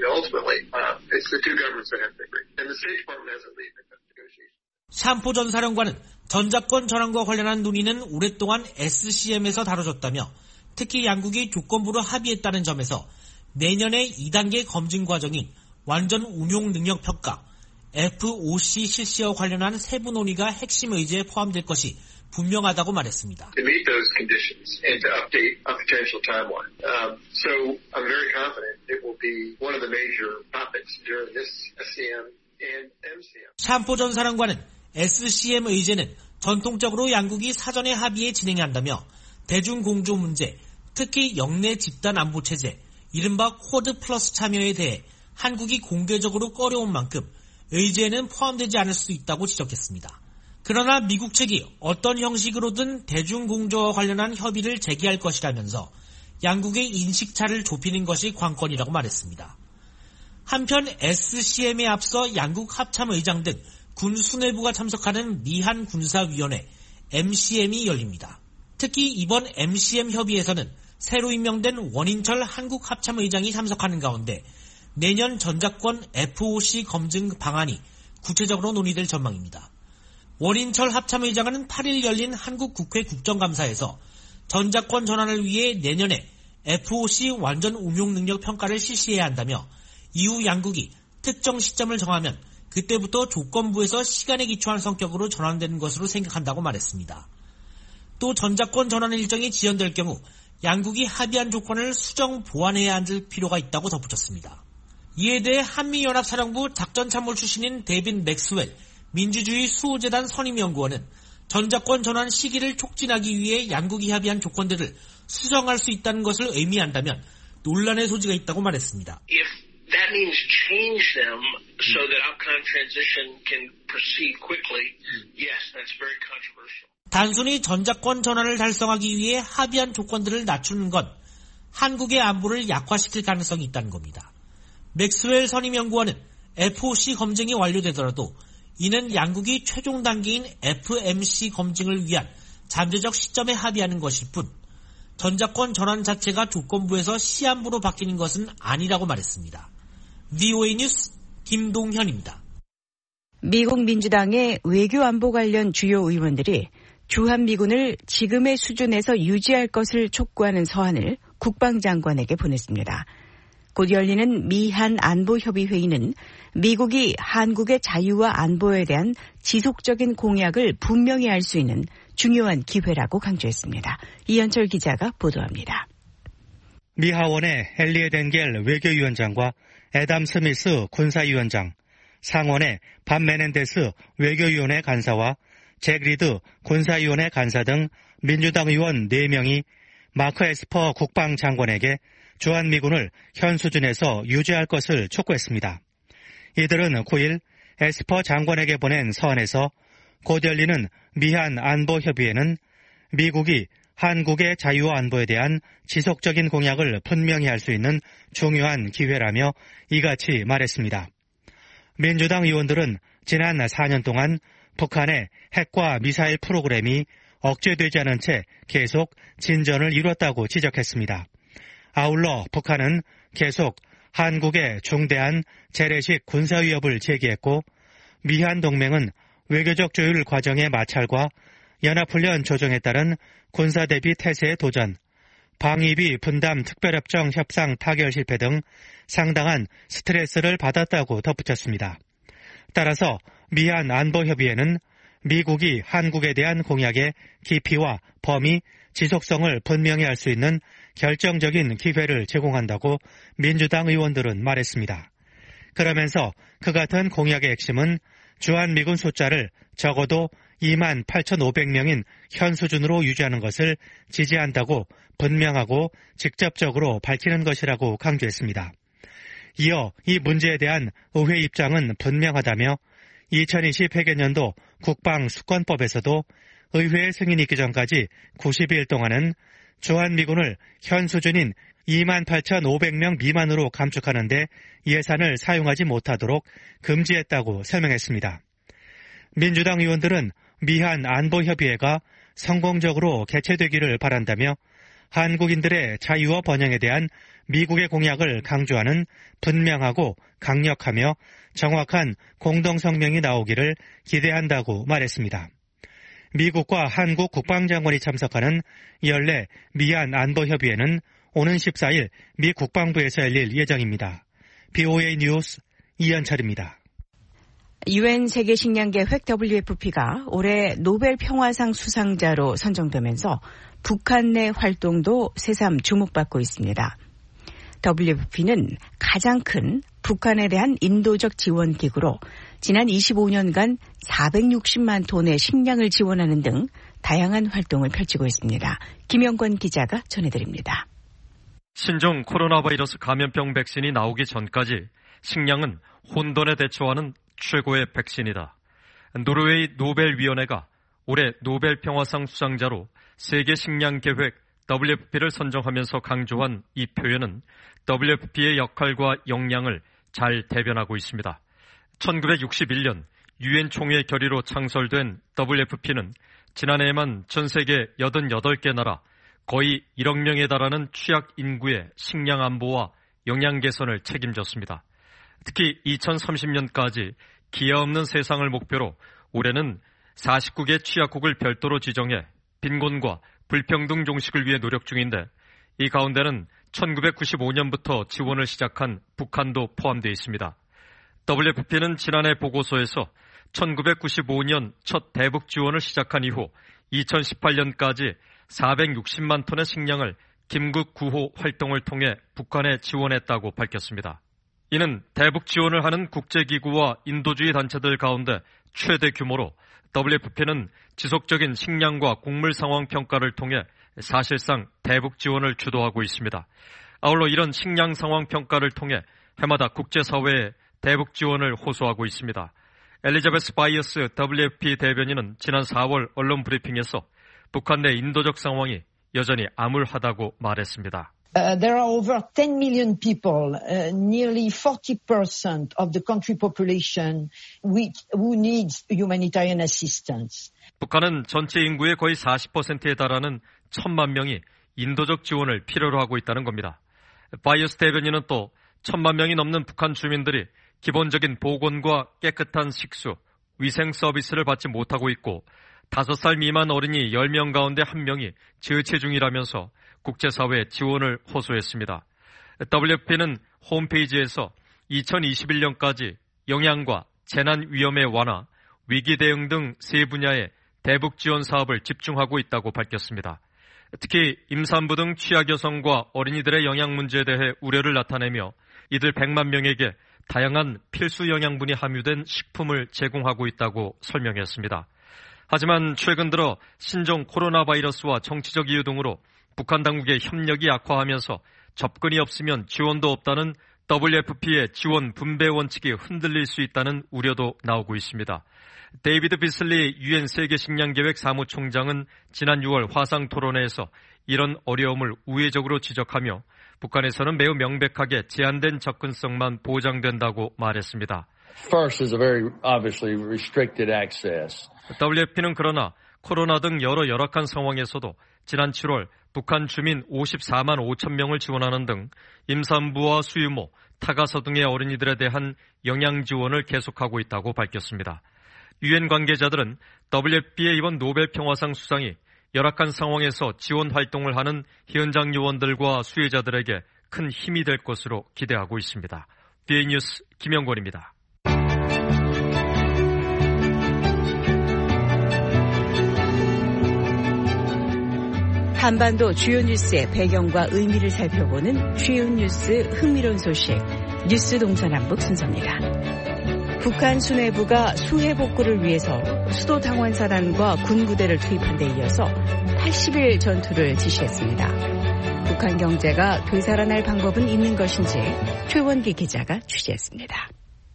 Speaker 10: 샴포 전 사령관은 전작권 전환과 관련한 논의는 오랫동안 SCM에서 다뤄졌다며 특히 양국이 조건부로 합의했다는 점에서 내년에 2단계 검증 과정인 완전 운용 능력 평가, FOC 실시와 관련한 세부 논의가 핵심 의제에 포함될 것이 분명하다고 말했습니다.
Speaker 12: To meet those conditions and to update a potential timeline. So I'm very confident it will be one of the major topics during this SCM and MCM.
Speaker 10: 샴포 전 사령관은 SCM 의제는 전통적으로 양국이 사전에 합의해 진행한다며 대중공조 문제, 특히 영내 집단 안보 체제, 이른바 쿼드 플러스 참여에 대해 한국이 공개적으로 꺼려온 만큼 의제에는 포함되지 않을 수 있다고 지적했습니다. 그러나 미국 측이 어떤 형식으로든 대중공조와 관련한 협의를 재개할 것이라면서 양국의 인식차를 좁히는 것이 관건이라고 말했습니다. 한편 SCM에 앞서 양국 합참의장 등 군 수뇌부가 참석하는 미한 군사위원회 MCM이 열립니다. 특히 이번 MCM 협의에서는 새로 임명된 원인철 한국 합참의장이 참석하는 가운데 내년 전작권 FOC 검증 방안이 구체적으로 논의될 전망입니다. 원인철 합참의장은 8일 열린 한국 국회 국정감사에서 전작권 전환을 위해 내년에 FOC 완전 운용 능력 평가를 실시해야 한다며 이후 양국이 특정 시점을 정하면 그때부터 조건부에서 시간에 기초한 성격으로 전환되는 것으로 생각한다고 말했습니다. 또 전작권 전환 일정이 지연될 경우 양국이 합의한 조건을 수정 보완해야 할 필요가 있다고 덧붙였습니다. 이에 대해 한미연합사령부 작전참모 출신인 데빈 맥스웰 민주주의 수호재단 선임연구원은 전작권 전환 시기를 촉진하기 위해 양국이 합의한 조건들을 수정할 수 있다는 것을 의미한다면 논란의 소지가 있다고 말했습니다.
Speaker 12: If that means change them so that Afghan transition can proceed quickly, yes, that's very controversial.
Speaker 10: 단순히 전작권 전환을 달성하기 위해 합의한 조건들을 낮추는 건 한국의 안보를 약화시킬 가능성이 있다는 겁니다. 맥스웰 선임연구원은 FOC 검증이 완료되더라도 이는 양국이 최종 단계인 FMC 검증을 위한 잠재적 시점에 합의하는 것일 뿐 전작권 전환 자체가 조건부에서 시한부로 바뀌는 것은 아니라고 말했습니다. VOA 뉴스 김동현입니다.
Speaker 3: 미국 민주당의 외교안보 관련 주요 의원들이 주한미군을 지금의 수준에서 유지할 것을 촉구하는 서한을 국방장관에게 보냈습니다. 곧 열리는 미한 안보협의회의는 미국이 한국의 자유와 안보에 대한 지속적인 공약을 분명히 할 수 있는 중요한 기회라고 강조했습니다. 이현철 기자가 보도합니다.
Speaker 13: 미 하원의 엘리엇 엔겔 외교위원장과 애담 스미스 군사위원장, 상원의 반 메넨데스 외교위원회 간사와 잭 리드 군사위원회 간사 등 민주당 의원 4명이 마크 에스퍼 국방장관에게 주한미군을 현 수준에서 유지할 것을 촉구했습니다. 이들은 9일 에스퍼 장관에게 보낸 서한에서 곧 열리는 미한 안보협의회는 미국이 한국의 자유와 안보에 대한 지속적인 공약을 분명히 할 수 있는 중요한 기회라며 이같이 말했습니다. 민주당 의원들은 지난 4년 동안 북한의 핵과 미사일 프로그램이 억제되지 않은 채 계속 진전을 이뤘다고 지적했습니다. 아울러 북한은 계속 한국의 중대한 재래식 군사 위협을 제기했고 미한 동맹은 외교적 조율 과정의 마찰과 연합훈련 조정에 따른 군사 대비 태세의 도전, 방위비 분담 특별협정 협상 타결 실패 등 상당한 스트레스를 받았다고 덧붙였습니다. 따라서 미한 안보협의회는 미국이 한국에 대한 공약의 깊이와 범위, 지속성을 분명히 할 수 있는 결정적인 기회를 제공한다고 민주당 의원들은 말했습니다. 그러면서 그 같은 공약의 핵심은 주한미군 숫자를 적어도 28,500명인 현 수준으로 유지하는 것을 지지한다고 분명하고 직접적으로 밝히는 것이라고 강조했습니다. 이어 이 문제에 대한 의회 입장은 분명하다며 2020 회계년도 국방수권법에서도 의회의 승인이 있기 전까지 90일 동안은 주한미군을 현 수준인 28,500명 미만으로 감축하는 데 예산을 사용하지 못하도록 금지했다고 설명했습니다. 민주당 의원들은 미한 안보협의회가 성공적으로 개최되기를 바란다며 한국인들의 자유와 번영에 대한 미국의 공약을 강조하는 분명하고 강력하며 정확한 공동성명이 나오기를 기대한다고 말했습니다. 미국과 한국 국방장관이 참석하는 연례 미한 안보협의회는 오는 14일 미 국방부에서 열릴 예정입니다. BOA 뉴스 이현철입니다.
Speaker 3: UN 세계식량계획 WFP가 올해 노벨 평화상 수상자로 선정되면서 북한 내 활동도 새삼 주목받고 있습니다. WFP는 가장 큰 북한에 대한 인도적 지원 기구로 지난 25년간 460만 톤의 식량을 지원하는 등 다양한 활동을 펼치고 있습니다. 김영권 기자가 전해드립니다.
Speaker 14: 신종 코로나 바이러스 감염병 백신이 나오기 전까지 식량은 혼돈에 대처하는 최고의 백신이다. 노르웨이 노벨위원회가 올해 노벨 평화상 수상자로 세계 식량 계획 WFP를 선정하면서 강조한 이 표현은 WFP의 역할과 역량을 잘 대변하고 있습니다. 1961년 유엔 총회 결의로 창설된 WFP는 지난해에만 전 세계 88개 나라 거의 1억 명에 달하는 취약 인구의 식량 안보와 영양 개선을 책임졌습니다. 특히 2030년까지 기아 없는 세상을 목표로 올해는 49개 취약국을 별도로 지정해 빈곤과 불평등 종식을 위해 노력 중인데 이 가운데는 1995년부터 지원을 시작한 북한도 포함되어 있습니다. WFP는 지난해 보고서에서 1995년 첫 대북 지원을 시작한 이후 2018년까지 460만 톤의 식량을 김극 구호 활동을 통해 북한에 지원했다고 밝혔습니다. 이는 대북 지원을 하는 국제기구와 인도주의 단체들 가운데 최대 규모로 WFP는 지속적인 식량과 곡물 상황 평가를 통해 사실상 대북 지원을 주도하고 있습니다. 아울러 이런 식량 상황 평가를 통해 해마다 국제사회에 대북 지원을 호소하고 있습니다. 엘리자베스 바이어스 WFP 대변인은 지난 4월 언론 브리핑에서 북한 내 인도적 상황이 여전히 암울하다고 말했습니다.
Speaker 15: There are over 10 million people, nearly 40% of the country population who needs humanitarian assistance.
Speaker 14: 북한은 전체 인구의 거의 40%에 달하는 1,000만 명이 인도적 지원을 필요로 하고 있다는 겁니다. 바이어스 대변인은 또 1,000만 명이 넘는 북한 주민들이 기본적인 보건과 깨끗한 식수, 위생 서비스를 받지 못하고 있고 5살 미만 어린이 10명 가운데 1명이 저체중이라면서 국제사회에 지원을 호소했습니다. WFP는 홈페이지에서 2021년까지 영양과 재난 위험의 완화, 위기 대응 등 세 분야의 대북 지원 사업을 집중하고 있다고 밝혔습니다. 특히 임산부 등 취약 여성과 어린이들의 영양 문제에 대해 우려를 나타내며 이들 100만 명에게 다양한 필수 영양분이 함유된 식품을 제공하고 있다고 설명했습니다. 하지만 최근 들어 신종 코로나 바이러스와 정치적 이유 등으로 북한 당국의 협력이 약화하면서 접근이 없으면 지원도 없다는 WFP의 지원 분배 원칙이 흔들릴 수 있다는 우려도 나오고 있습니다. 데이비드 비슬리 유엔 세계식량계획 사무총장은 지난 6월 화상 토론회에서 이런 어려움을 우회적으로 지적하며 북한에서는 매우 명백하게 제한된 접근성만 보장된다고 말했습니다.
Speaker 16: First is a very obviously restricted access.
Speaker 14: WFP는 그러나 코로나 등 여러 열악한 상황에서도 지난 7월 북한 주민 54만 5천 명을 지원하는 등 임산부와 수유모, 타가서 등의 어린이들에 대한 영양 지원을 계속하고 있다고 밝혔습니다. 유엔 관계자들은 WFP의 이번 노벨 평화상 수상이 열악한 상황에서 지원 활동을 하는 현장 요원들과 수혜자들에게 큰 힘이 될 것으로 기대하고 있습니다. BA 뉴스 김영권입니다.
Speaker 3: 한반도 주요 뉴스의 배경과 의미를 살펴보는 쉬운 뉴스 흥미로운 소식 뉴스 동서남북 순서입니다. 북한 수뇌부가 수해 복구를 위해서 수도 당원사단과 군부대를 투입한 데 이어서 80일 전투를 지시했습니다. 북한 경제가 되살아날 방법은 있는 것인지 최원기 기자가 취재했습니다.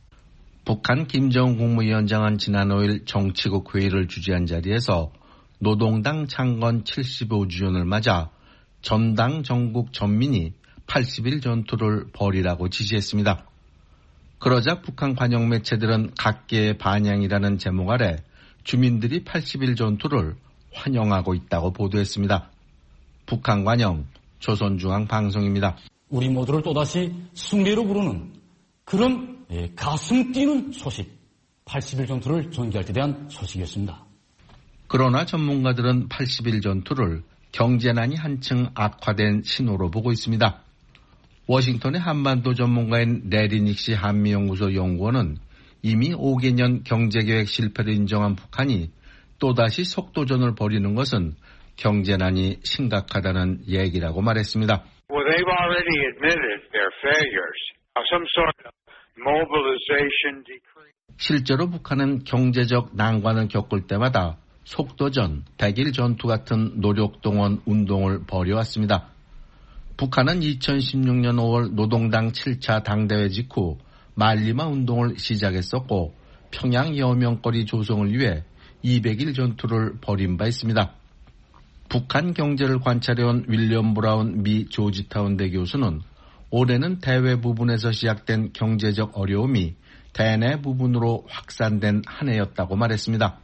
Speaker 17: 북한 김정은 국무위원장은 지난 5일 정치국 회의를 주재한 자리에서 노동당 창건 75주년을 맞아 전당 전국 전민이 80일 전투를 벌이라고 지시했습니다. 그러자 북한 관영 매체들은 각계의 반향이라는 제목 아래 주민들이 80일 전투를 환영하고 있다고 보도했습니다. 북한 관영 조선중앙방송입니다.
Speaker 18: 우리 모두를 또다시 승리로 부르는 그런 가슴 뛰는 소식, 80일 전투를 전개할 때 대한 소식이었습니다.
Speaker 17: 그러나 전문가들은 80일 전투를 경제난이 한층 악화된 신호로 보고 있습니다. 워싱턴의 한반도 전문가인 레리 닉시 한미연구소 연구원은 이미 5개년 경제계획 실패를 인정한 북한이 또다시 속도전을 벌이는 것은 경제난이 심각하다는 얘기라고 말했습니다.
Speaker 19: Well, they've already admitted their failures. Some sort of mobilization decree.
Speaker 17: 실제로 북한은 경제적 난관을 겪을 때마다 속도전, 100일 전투 같은 노력동원 운동을 벌여왔습니다. 북한은 2016년 5월 노동당 7차 당대회 직후 말리마 운동을 시작했었고 평양 여명거리 조성을 위해 200일 전투를 벌인 바 있습니다. 북한 경제를 관찰해온 윌리엄 브라운 미 조지타운대 교수는 올해는 대외 부분에서 시작된 경제적 어려움이 대내 부분으로 확산된 한 해였다고 말했습니다.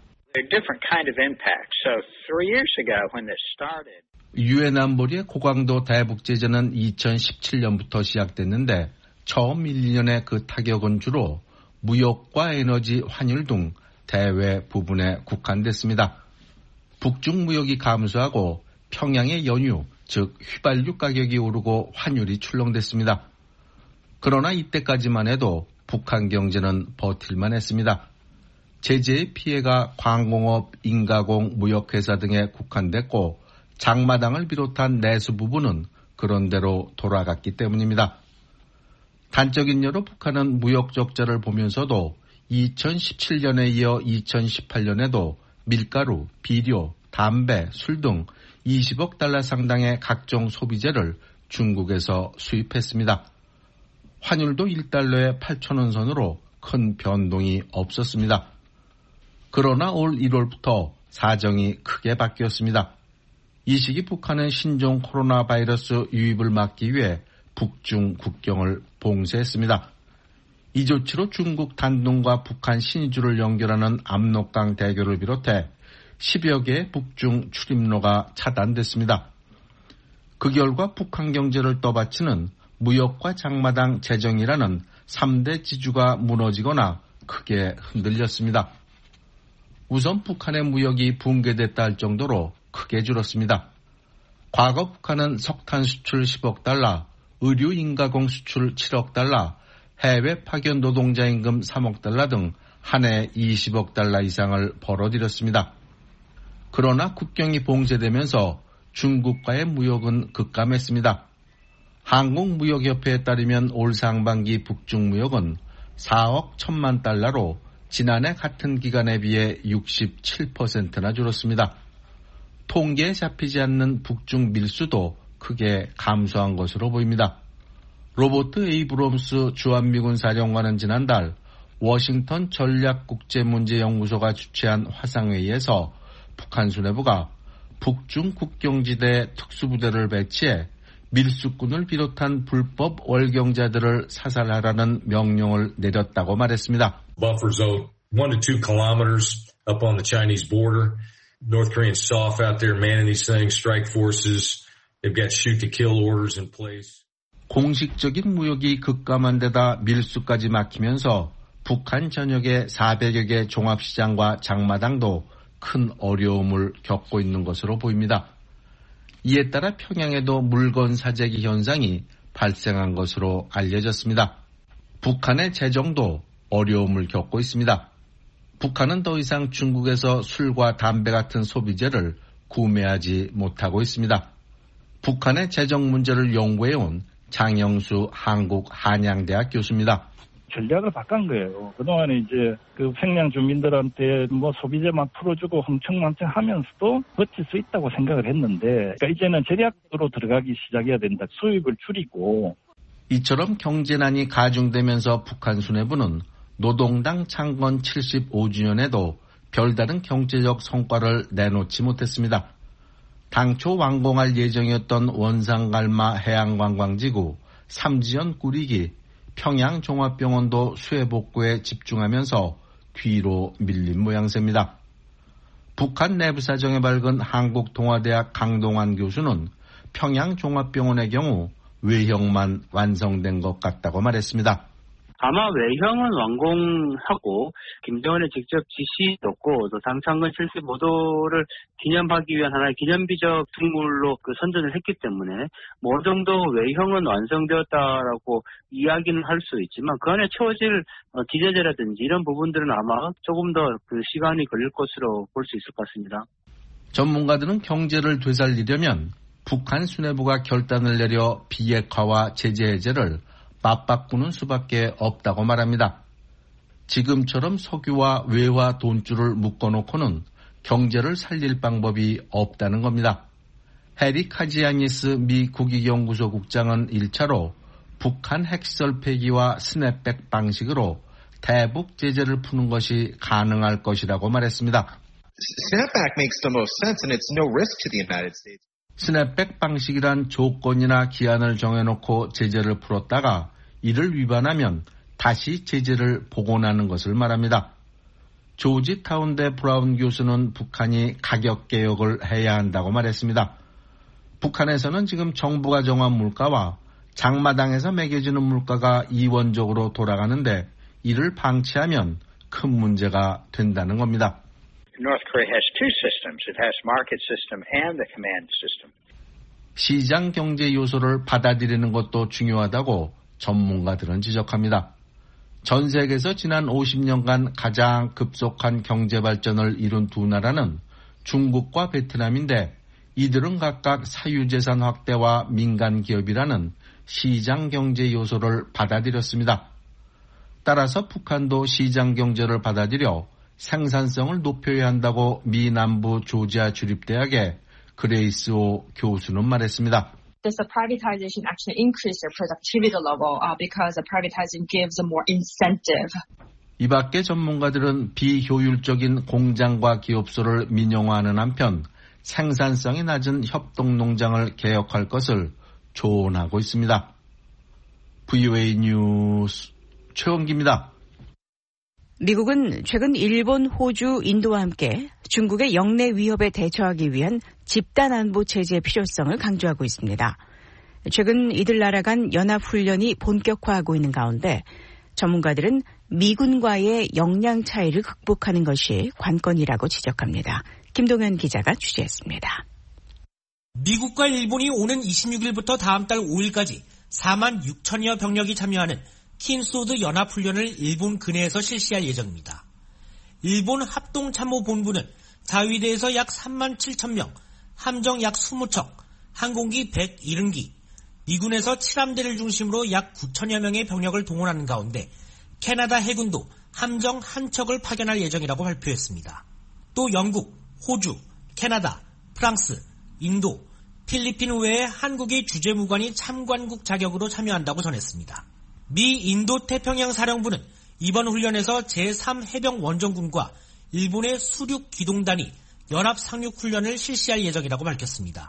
Speaker 17: 유엔 안보리의 고강도 대북제재는 2017년부터 시작됐는데 처음 1년의 그 타격은 주로 무역과 에너지, 환율 등 대외 부분에 국한됐습니다. 북중 무역이 감소하고 평양의 연유, 즉 휘발유 가격이 오르고 환율이 출렁댔습니다. 그러나 이때까지만 해도 북한 경제는 버틸만 했습니다. 제재의 피해가 광공업, 인가공, 무역회사 등에 국한됐고 장마당을 비롯한 내수 부분은 그런대로 돌아갔기 때문입니다. 단적인 예로 북한은 무역 적자를 보면서도 2017년에 이어 2018년에도 밀가루, 비료, 담배, 술 등 20억 달러 상당의 각종 소비재를 중국에서 수입했습니다. 환율도 1달러에 8,000원 선으로 큰 변동이 없었습니다. 그러나 올 1월부터 사정이 크게 바뀌었습니다. 이 시기 북한은 신종 코로나 바이러스 유입을 막기 위해 북중 국경을 봉쇄했습니다. 이 조치로 중국 단둥과 북한 신의주를 연결하는 압록강 대교를 비롯해 10여 개의 북중 출입로가 차단됐습니다. 그 결과 북한 경제를 떠받치는 무역과 장마당 재정이라는 3대 지주가 무너지거나 크게 흔들렸습니다. 우선 북한의 무역이 붕괴됐다 할 정도로 크게 줄었습니다. 과거 북한은 석탄 수출 10억 달러, 의류 인가공 수출 7억 달러, 해외 파견 노동자 임금 3억 달러 등 한 해 20억 달러 이상을 벌어들였습니다. 그러나 국경이 봉쇄되면서 중국과의 무역은 급감했습니다. 한국무역협회에 따르면 올 상반기 북중 무역은 4억 1천만 달러로 지난해 같은 기간에 비해 67%나 줄었습니다. 통계에 잡히지 않는 북중 밀수도 크게 감소한 것으로 보입니다. 로버트 에이브럼스 주한미군 사령관은 지난달 워싱턴 전략국제문제연구소가 주최한 화상회의에서 북한 수뇌부가 북중 국경지대 특수부대를 배치해 밀수꾼을 비롯한 불법 월경자들을 사살하라는 명령을 내렸다고 말했습니다.
Speaker 20: Buffer zone 1 to 2 kilometers up on the Chinese border. North Koreans soft out there manning these things, strike forces. They've got shoot to kill orders in place.
Speaker 17: 공식적인 무역이 급감한 데다 밀수까지 막히면서 북한 전역의 400여 개 종합시장과 장마당도 큰 어려움을 겪고 있는 것으로 보입니다. 이에 따라 평양에도 물건 사재기 현상이 발생한 것으로 알려졌습니다. 북한의 재정도 어려움을 겪고 있습니다. 북한은 더 이상 중국에서 술과 담배 같은 소비재를 구매하지 못하고 있습니다. 북한의 재정 문제를 연구해온 장영수 한국한양대학 교수입니다.
Speaker 21: 전략을 바꾼 거예요. 그동안에 이제 그 평양 주민들한테 뭐 소비재 막 풀어주고 흥청망청 하면서도 버틸 수 있다고 생각을 했는데, 그러니까 이제는 전략으로 들어가기 시작해야 된다. 수입을 줄이고.
Speaker 17: 이처럼 경제난이 가중되면서 북한 수뇌부는 노동당 창건 75주년에도 별다른 경제적 성과를 내놓지 못했습니다. 당초 완공할 예정이었던 원상갈마 해양관광지구, 삼지연 꾸리기, 평양종합병원도 수해 복구에 집중하면서 뒤로 밀린 모양새입니다. 북한 내부 사정에 밝은 한국동아대학 강동환 교수는 평양종합병원의 경우 외형만 완성된 것 같다고 말했습니다.
Speaker 22: 아마 외형은 완공하고 김정은의 직접 지시였고 또 당창건 75도를 기념하기 위한 하나의 기념비적 등물로 선전을 했기 때문에 어느 정도 외형은 완성되었다라고 이야기는 할 수 있지만 그 안에 채워질 기재재라든지 이런 부분들은 아마 조금 더 시간이 걸릴 것으로 볼 수 있을 것 같습니다.
Speaker 17: 전문가들은 경제를 되살리려면 북한 수뇌부가 결단을 내려 비핵화와 제재 해제를 맞바꾸는 수밖에 없다고 말합니다. 지금처럼 석유와 외화 돈줄을 묶어놓고는 경제를 살릴 방법이 없다는 겁니다. 해리 카지아니스 미 국익연구소 국장은 1차로 북한 핵시설 폐기와 스냅백 방식으로 대북 제재를 푸는 것이 가능할 것이라고 말했습니다.
Speaker 23: Snapback makes the most sense and it's no risk to the United States.
Speaker 17: 스냅백 방식이란 조건이나 기한을 정해놓고 제재를 풀었다가 이를 위반하면 다시 제재를 복원하는 것을 말합니다. 조지 타운대 브라운 교수는 북한이 가격 개혁을 해야 한다고 말했습니다. 북한에서는 지금 정부가 정한 물가와 장마당에서 매겨지는 물가가 이원적으로 돌아가는데 이를 방치하면 큰 문제가 된다는 겁니다.
Speaker 19: North Korea has two systems. It has market system and the command system.
Speaker 17: 시장 경제 요소를 받아들이는 것도 중요하다고 전문가들은 지적합니다. 전 세계에서 지난 50년간 가장 급속한 경제 발전을 이룬 두 나라는 중국과 베트남인데 이들은 각각 사유재산 확대와 민간 기업이라는 시장 경제 요소를 받아들였습니다. 따라서 북한도 시장 경제를 받아들여 생산성을 높여야 한다고 미 남부 조지아 주립대학의 그레이스 오 교수는 말했습니다.
Speaker 24: Does the privatization actually increase their productivity level because the privatizing gives a more incentive?
Speaker 17: 이 밖에 전문가들은 비효율적인 공장과 기업소를 민영화하는 한편 생산성이 낮은 협동농장을 개혁할 것을 조언하고 있습니다. VOA 뉴스 최원기입니다.
Speaker 3: 미국은 최근 일본, 호주, 인도와 함께 중국의 영내 위협에 대처하기 위한 집단 안보 체제의 필요성을 강조하고 있습니다. 최근 이들 나라 간 연합훈련이 본격화하고 있는 가운데 전문가들은 미군과의 역량 차이를 극복하는 것이 관건이라고 지적합니다. 김동현 기자가 취재했습니다.
Speaker 10: 미국과 일본이 오는 26일부터 다음 달 5일까지 4만 6천여 병력이 참여하는 킨소드 연합훈련을 일본 근해에서 실시할 예정입니다. 일본 합동참모본부는 자위대에서 약 3만 7천 명, 함정 약 20척, 항공기 170기, 미군에서 7함대를 중심으로 약 9천여 명의 병력을 동원하는 가운데 캐나다 해군도 함정 한 척을 파견할 예정이라고 발표했습니다. 또 영국, 호주, 캐나다, 프랑스, 인도, 필리핀 외에 한국의 주재무관이 참관국 자격으로 참여한다고 전했습니다. 미 인도 태평양 사령부는 이번 훈련에서 제3해병원정군과 일본의 수륙 기동단이 연합 상륙 훈련을 실시할 예정이라고 밝혔습니다.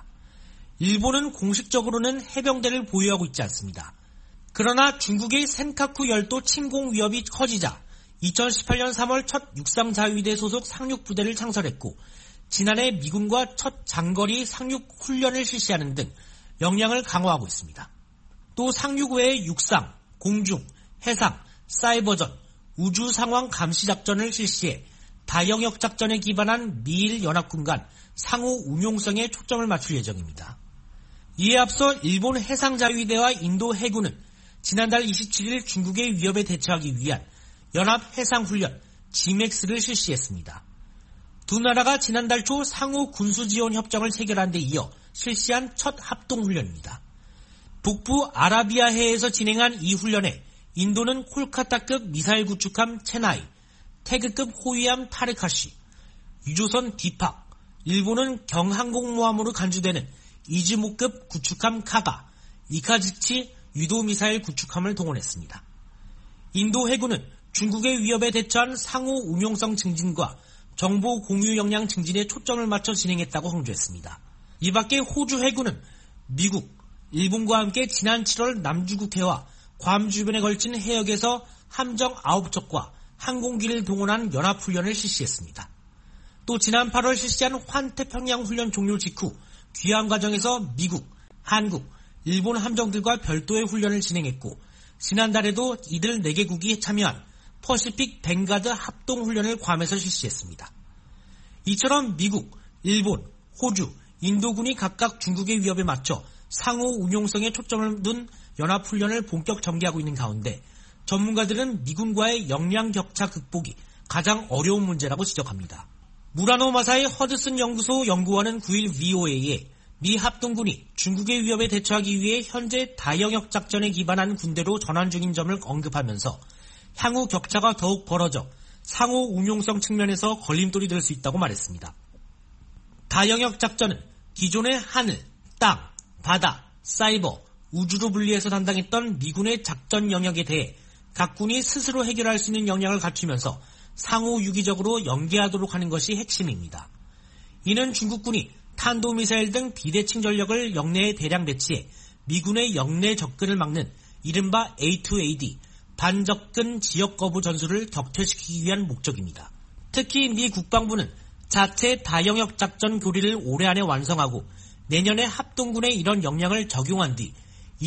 Speaker 10: 일본은 공식적으로는 해병대를 보유하고 있지 않습니다. 그러나 중국의 센카쿠 열도 침공 위협이 커지자 2018년 3월 첫 육상자위대 소속 상륙부대를 창설했고 지난해 미군과 첫 장거리 상륙 훈련을 실시하는 등 역량을 강화하고 있습니다. 또 상륙 외에 육상, 공중, 해상, 사이버전, 우주 상황 감시 작전을 실시해 다영역 작전에 기반한 미일 연합군 간 상호 운용성에 초점을 맞출 예정입니다. 이에 앞서 일본 해상자위대와 인도 해군은 지난달 27일 중국의 위협에 대처하기 위한 연합해상훈련 GMAX를 실시했습니다. 두 나라가 지난달 초 상호 군수지원 협정을 체결한 데 이어 실시한 첫 합동훈련입니다. 북부 아라비아해에서 진행한 이 훈련에 인도는 콜카타급 미사일 구축함 체나이, 태그급 호위함 타르카시, 유조선 디팍, 일본은 경항공모함으로 간주되는 이즈모급 구축함 카가, 이카즈치 유도미사일 구축함을 동원했습니다. 인도 해군은 중국의 위협에 대처한 상호 운용성 증진과 정보 공유 역량 증진에 초점을 맞춰 진행했다고 강조했습니다. 이 밖에 호주 해군은 미국, 일본과 함께 지난 7월 남중국해와 괌 주변에 걸친 해역에서 함정 9척과 항공기를 동원한 연합훈련을 실시했습니다. 또 지난 8월 실시한 환태평양 훈련 종료 직후 귀환 과정에서 미국, 한국, 일본 함정들과 별도의 훈련을 진행했고 지난달에도 이들 4개국이 참여한 퍼시픽 뱅가드 합동훈련을 괌에서 실시했습니다. 이처럼 미국, 일본, 호주, 인도군이 각각 중국의 위협에 맞춰 상호 운용성에 초점을 둔 연합훈련을 본격 전개하고 있는 가운데 전문가들은 미군과의 역량 격차 극복이 가장 어려운 문제라고 지적합니다. 무라노 마사의 허드슨 연구소 연구원은 9일 VOA에 미 합동군이 중국의 위협에 대처하기 위해 현재 다영역 작전에 기반한 군대로 전환 중인 점을 언급하면서 향후 격차가 더욱 벌어져 상호 운용성 측면에서 걸림돌이 될 수 있다고 말했습니다. 다영역 작전은 기존의 하늘, 땅, 바다, 사이버, 우주로 분리해서 담당했던 미군의 작전 영역에 대해 각 군이 스스로 해결할 수 있는 역량을 갖추면서 상호 유기적으로 연계하도록 하는 것이 핵심입니다. 이는 중국군이 탄도미사일 등 비대칭 전력을 영내에 대량 배치해 미군의 영내 접근을 막는 이른바 A2AD, 반접근 지역 거부 전술을 격퇴시키기 위한 목적입니다. 특히 미 국방부는 자체 다영역 작전 교리를 올해 안에 완성하고 내년에 합동군의 이런 역량을 적용한 뒤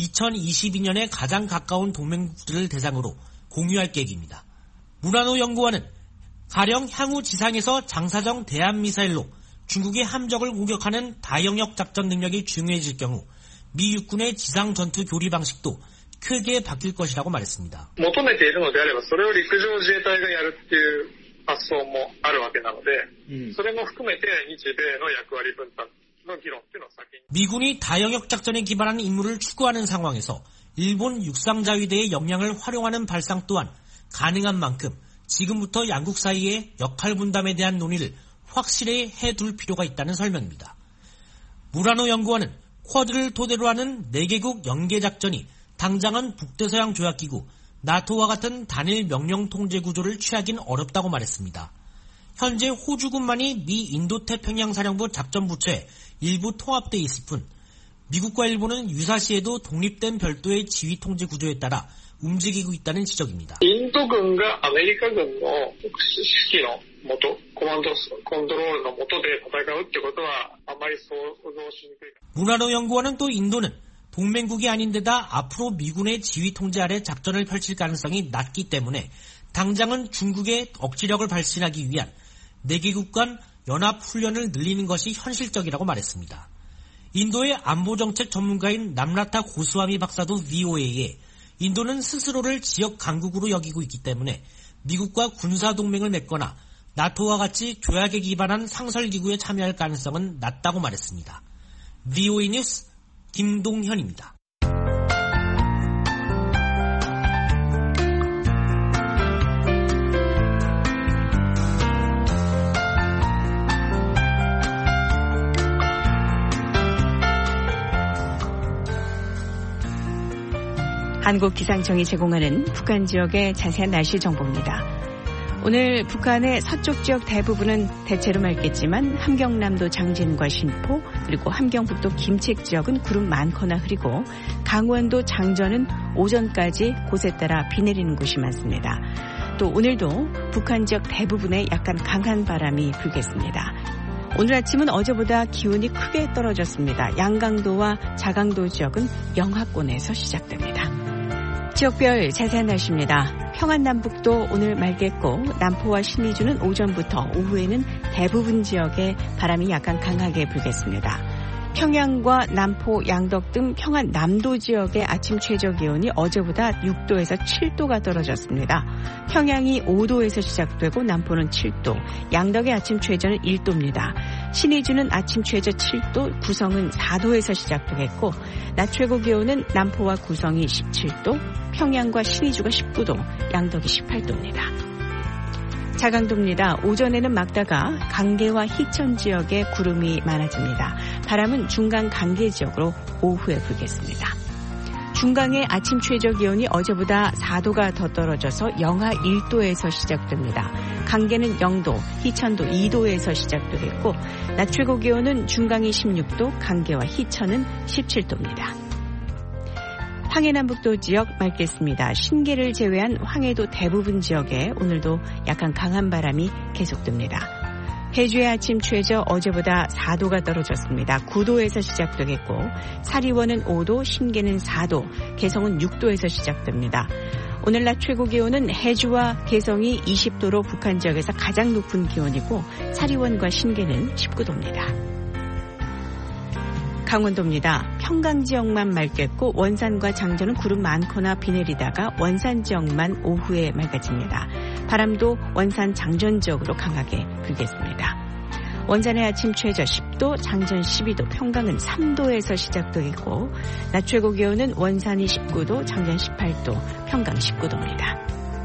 Speaker 10: 2022년에 가장 가까운 동맹국들을 대상으로 공유할 계획입니다. 무라노 연구원은 가령 향후 지상에서 장사정 대한미사일로 중국의 함정을 공격하는 다영역 작전 능력이 중요해질 경우 미 육군의 지상 전투 교리 방식도 크게 바뀔 것이라고 말했습니다.
Speaker 12: 求めているのであればそれを陸上自衛隊がやるっていう発想もあるわけなので、それも含めて日米の役割分担の議論っていうのを先に
Speaker 10: 미군이 다영역 작전에 기반한 임무를 추구하는 상황에서 일본 육상자위대의 역량을 활용하는 발상 또한 가능한 만큼 지금부터 양국 사이의 역할 분담에 대한 논의를 확실히 해둘 필요가 있다는 설명입니다. 무라노 연구원은 쿼드를 토대로 하는 4개국 연계작전이 당장은 북대서양 조약기구, 나토와 같은 단일 명령 통제 구조를 취하긴 어렵다고 말했습니다. 현재 호주군만이 미 인도태평양 사령부 작전부처에 일부 통합돼 있을 뿐 미국과 일본은 유사시에도 독립된 별도의 지휘 통제 구조에 따라 움직이고 있다는 지적입니다.
Speaker 12: 인도군과 아메리카군의 指揮のもと、コントロールのもとで戦うってことはあまり想像しにくい。
Speaker 10: 무라노 연구원은 또 인도는 동맹국이 아닌데다 앞으로 미군의 지휘 통제 아래 작전을 펼칠 가능성이 낮기 때문에 당장은 중국의 억지력을 발신하기 위한 4개국 간 연합훈련을 늘리는 것이 현실적이라고 말했습니다. 인도의 안보정책 전문가인 남라타 고스와미 박사도 VOA에 인도는 스스로를 지역 강국으로 여기고 있기 때문에 미국과 군사동맹을 맺거나 나토와 같이 조약에 기반한 상설기구에 참여할 가능성은 낮다고 말했습니다. VOA 뉴스 김동현입니다.
Speaker 3: 한국기상청이 제공하는 북한 지역의 자세한 날씨 정보입니다. 오늘 북한의 서쪽 지역 대부분은 대체로 맑겠지만 함경남도 장진과 신포 그리고 함경북도 김책 지역은 구름 많거나 흐리고 강원도 장전은 오전까지 곳에 따라 비 내리는 곳이 많습니다. 또 오늘도 북한 지역 대부분에 약간 강한 바람이 불겠습니다. 오늘 아침은 어제보다 기온이 크게 떨어졌습니다. 양강도와 자강도 지역은 영하권에서 시작됩니다. 지역별 자세한 날씨입니다. 평안남북도 오늘 맑겠고 남포와 신의주는 오전부터 오후에는 대부분 지역에 바람이 약간 강하게 불겠습니다. 평양과 남포, 양덕 등 평안남도 지역의 아침 최저 기온이 어제보다 6도에서 7도가 떨어졌습니다. 평양이 5도에서 시작되고 남포는 7도, 양덕의 아침 최저는 1도입니다. 신의주는 아침 최저 7도, 구성은 4도에서 시작되겠고 낮 최고 기온은 남포와 구성이 17도, 평양과 신의주가 19도, 양덕이 18도입니다. 자강도입니다. 오전에는 맑다가 강계와 희천 지역에 구름이 많아집니다. 바람은 중강 강계 지역으로 오후에 불겠습니다. 중강의 아침 최저 기온이 어제보다 4도가 더 떨어져서 영하 1도에서 시작됩니다. 강계는 0도, 희천도 2도에서 시작되겠고 낮 최고 기온은 중강이 16도, 강계와 희천은 17도입니다. 황해남북도 지역 맑겠습니다. 신계를 제외한 황해도 대부분 지역에 오늘도 약간 강한 바람이 계속됩니다. 해주의 아침 최저 어제보다 4도가 떨어졌습니다. 9도에서 시작되겠고 사리원은 5도, 신계는 4도, 개성은 6도에서 시작됩니다. 오늘 낮 최고 기온은 해주와 개성이 20도로 북한 지역에서 가장 높은 기온이고 사리원과 신계는 19도입니다. 강원도입니다. 평강 지역만 맑겠고 원산과 장전은 구름 많거나 비 내리다가 원산 지역만 오후에 맑아집니다. 바람도 원산 장전 지역으로 강하게 불겠습니다. 원산의 아침 최저 10도, 장전 12도, 평강은 3도에서 시작되겠고 낮 최고 기온은 원산이 19도, 장전 18도, 평강 19도입니다.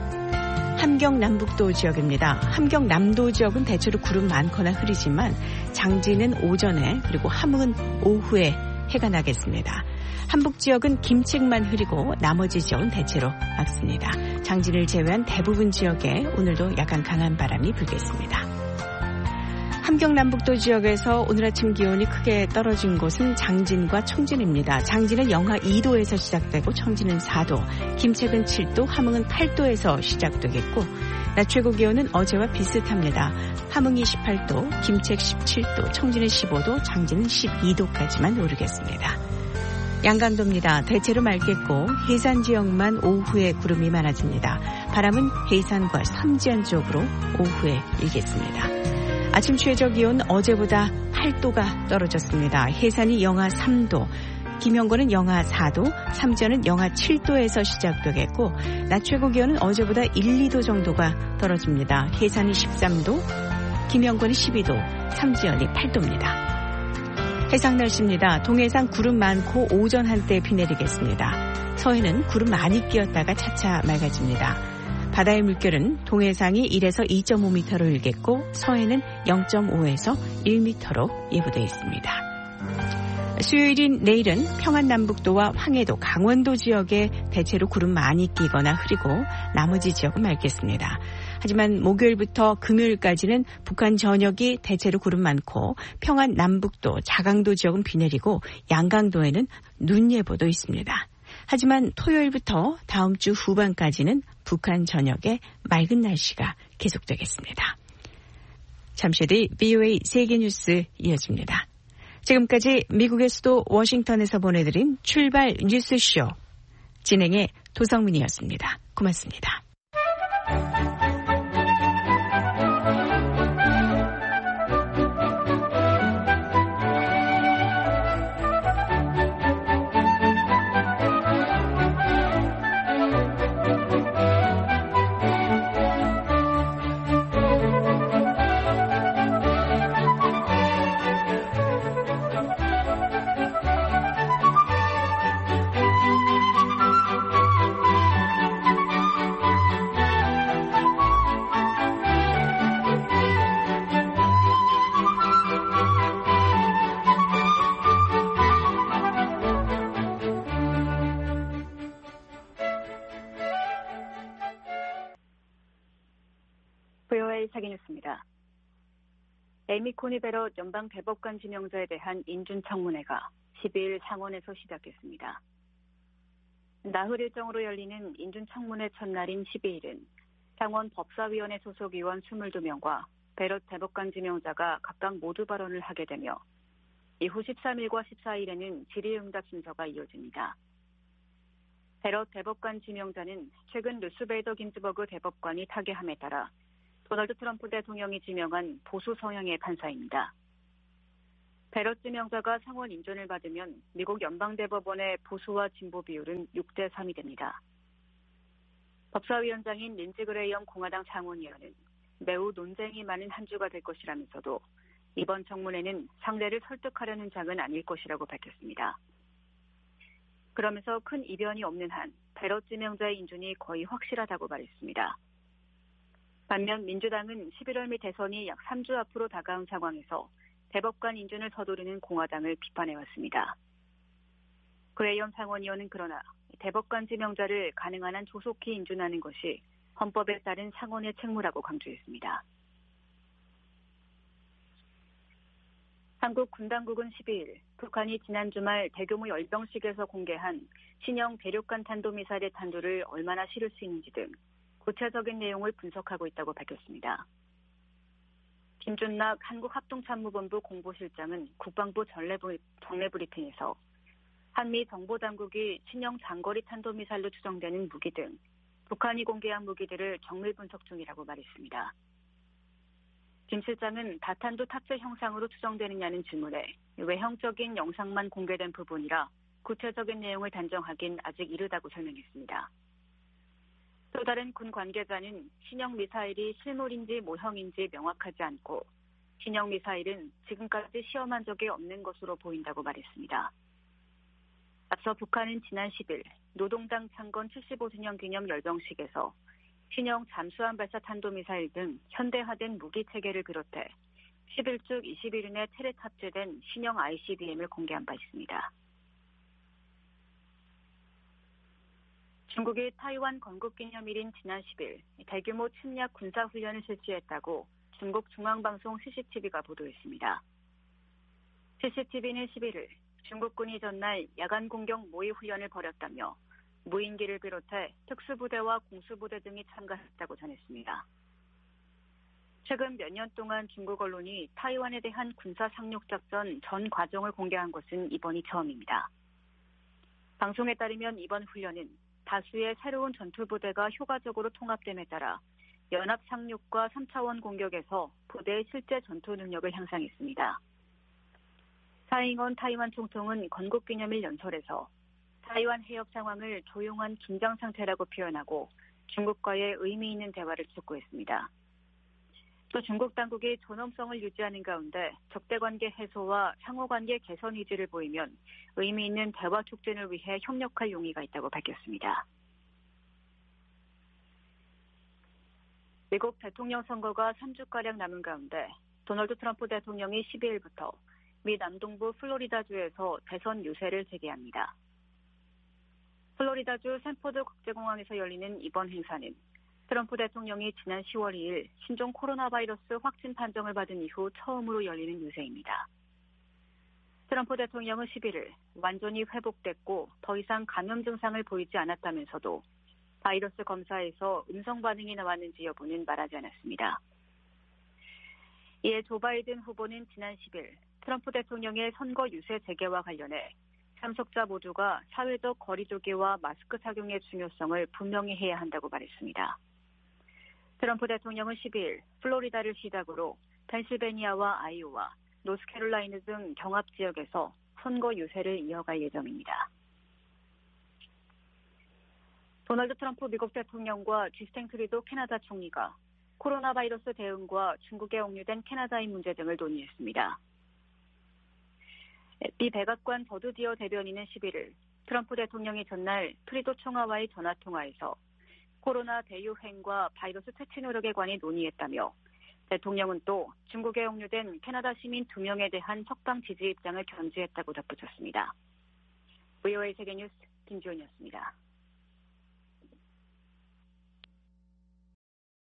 Speaker 3: 함경남북도 지역입니다. 함경남도 지역은 대체로 구름 많거나 흐리지만 장진은 오전에 그리고 함흥은 오후에 해가 나겠습니다. 함북 지역은 김책만 흐리고 나머지 지역은 대체로 맑습니다. 장진을 제외한 대부분 지역에 오늘도 약간 강한 바람이 불겠습니다. 함경남북도 지역에서 오늘 아침 기온이 크게 떨어진 곳은 장진과 청진입니다. 장진은 영하 2도에서 시작되고 청진은 4도, 김책은 7도, 함흥은 8도에서 시작되겠고 낮 최고 기온은 어제와 비슷합니다. 함흥이 18도, 김책 17도, 청진은 15도, 장진은 12도까지만 오르겠습니다. 양강도입니다. 대체로 맑겠고 해산 지역만 오후에 구름이 많아집니다. 바람은 해산과 삼지연 쪽으로 오후에 일겠습니다. 아침 최저 기온 어제보다 8도가 떨어졌습니다. 해산이 영하 3도, 김영권은 영하 4도, 삼지연은 영하 7도에서 시작되겠고 낮 최고 기온은 어제보다 1, 2도 정도가 떨어집니다. 해산이 13도, 김영권이 12도, 삼지연이 8도입니다. 해상 날씨입니다. 동해상 구름 많고 오전 한때 비 내리겠습니다. 서해는 구름 많이 끼었다가 차차 맑아집니다. 바다의 물결은 동해상이 1에서 2.5m로 일겠고 서해는 0.5에서 1m로 예보되어 있습니다. 수요일인 내일은 평안남북도와 황해도, 강원도 지역에 대체로 구름 많이 끼거나 흐리고 나머지 지역은 맑겠습니다. 하지만 목요일부터 금요일까지는 북한 전역이 대체로 구름 많고 평안남북도, 자강도 지역은 비 내리고 양강도에는 눈 예보도 있습니다. 하지만 토요일부터 다음 주 후반까지는 북한 전역에 맑은 날씨가 계속되겠습니다. 잠시 뒤 VOA 세계뉴스 이어집니다. 지금까지 미국의 수도 워싱턴에서 보내드린 출발 뉴스쇼 진행의 도성민이었습니다. 고맙습니다.
Speaker 1: VOA 세계뉴스입니다. 에이미 코니 베럿 연방 대법관 지명자에 대한 인준 청문회가 12일 상원에서 시작됐습니다. 나흘 일정으로 열리는 인준 청문회 첫날인 12일은 상원 법사위원회 소속 의원 22명과 베럿 대법관 지명자가 각각 모두 발언을 하게 되며 이후 13일과 14일에는 질의응답 순서가 이어집니다. 베럿 대법관 지명자는 최근 루스 베이더 긴즈버그 대법관이 타계함에 따라 도널드 트럼프 대통령이 지명한 보수 성향의 판사입니다. 베럿 지명자가 상원 인준을 받으면 미국 연방대법원의 보수와 진보 비율은 6대 3이 됩니다. 법사위원장인 린지 그레이엄 공화당 상원의원은 매우 논쟁이 많은 한 주가 될 것이라면서도 이번 청문회는 상대를 설득하려는 장은 아닐 것이라고 밝혔습니다. 그러면서 큰 이변이 없는 한 베럿 지명자의 인준이 거의 확실하다고 말했습니다. 반면 민주당은 11월 미 대선이 약 3주 앞으로 다가온 상황에서 대법관 인준을 서두르는 공화당을 비판해왔습니다. 그레이엄 상원의원은 그러나 대법관 지명자를 가능한 한 조속히 인준하는 것이 헌법에 따른 상원의 책무라고 강조했습니다. 한국 군당국은 12일 북한이 지난 주말 대규모 열병식에서 공개한 신형 대륙간 탄도미사일의 탄두를 얼마나 실을 수 있는지 등 구체적인 내용을 분석하고 있다고 밝혔습니다. 김준락 한국합동참모본부 공보실장은 국방부 정례 브리핑에서 한미 정보당국이 신형 장거리 탄도미사일로 추정되는 무기 등 북한이 공개한 무기들을 정밀 분석 중이라고 말했습니다. 김 실장은 다탄두 탑재 형상으로 추정되느냐는 질문에 외형적인 영상만 공개된 부분이라 구체적인 내용을 단정하긴 아직 이르다고 설명했습니다. 또 다른 군 관계자는 신형 미사일이 실물인지 모형인지 명확하지 않고 신형 미사일은 지금까지 시험한 적이 없는 것으로 보인다고 말했습니다. 앞서 북한은 지난 10일 노동당 창건 75주년 기념 열병식에서 신형 잠수함 발사 탄도미사일 등 현대화된 무기 체계를 비롯해 11주 21인에 테레 탑재된 신형 ICBM을 공개한 바 있습니다. 중국이 타이완 건국기념일인 지난 10일 대규모 침략 군사훈련을 실시했다고 중국 중앙방송 CCTV가 보도했습니다. CCTV는 11일 중국군이 전날 야간 공격 모의 훈련을 벌였다며 무인기를 비롯해 특수부대와 공수부대 등이 참가했다고 전했습니다. 최근 몇 년 동안 중국 언론이 타이완에 대한 군사 상륙작전 전 과정을 공개한 것은 이번이 처음입니다. 방송에 따르면 이번 훈련은 다수의 새로운 전투부대가 효과적으로 통합됨에 따라 연합 상륙과 3차원 공격에서 부대의 실제 전투 능력을 향상했습니다. 차잉원 타이완 총통은 건국기념일 연설에서 타이완 해협 상황을 조용한 긴장 상태라고 표현하고 중국과의 의미 있는 대화를 촉구했습니다. 또 중국 당국이 존엄성을 유지하는 가운데 적대관계 해소와 상호관계 개선 의지를 보이면 의미 있는 대화 촉진을 위해 협력할 용의가 있다고 밝혔습니다. 미국 대통령 선거가 3주가량 남은 가운데 도널드 트럼프 대통령이 12일부터 미 남동부 플로리다주에서 대선 유세를 재개합니다. 플로리다주 샌포드 국제공항에서 열리는 이번 행사는 트럼프 대통령이 지난 10월 2일 신종 코로나 바이러스 확진 판정을 받은 이후 처음으로 열리는 유세입니다. 트럼프 대통령은 11일 완전히 회복됐고 더 이상 감염 증상을 보이지 않았다면서도 바이러스 검사에서 음성 반응이 나왔는지 여부는 말하지 않았습니다. 이에 조 바이든 후보는 지난 10일 트럼프 대통령의 선거 유세 재개와 관련해 참석자 모두가 사회적 거리 두기와 마스크 착용의 중요성을 분명히 해야 한다고 말했습니다. 트럼프 대통령은 12일 플로리다를 시작으로 펜실베니아와 아이오와 노스캐롤라이나 등 경합 지역에서 선거 유세를 이어갈 예정입니다. 도널드 트럼프 미국 대통령과 주스틴 트루도 캐나다 총리가 코로나 바이러스 대응과 중국에 억류된 캐나다인 문제 등을 논의했습니다. 미 백악관 버드디어 대변인은 11일 트럼프 대통령이 전날 트루도 총화와의 전화통화에서 코로나 대유행과 바이러스 퇴치 노력에 관해 논의했다며 대통령은 또 중국에 억류된 캐나다 시민 2명에 대한 석방 지지 입장을 견지했다고 덧붙였습니다. VOA 세계뉴스 김지원이었습니다.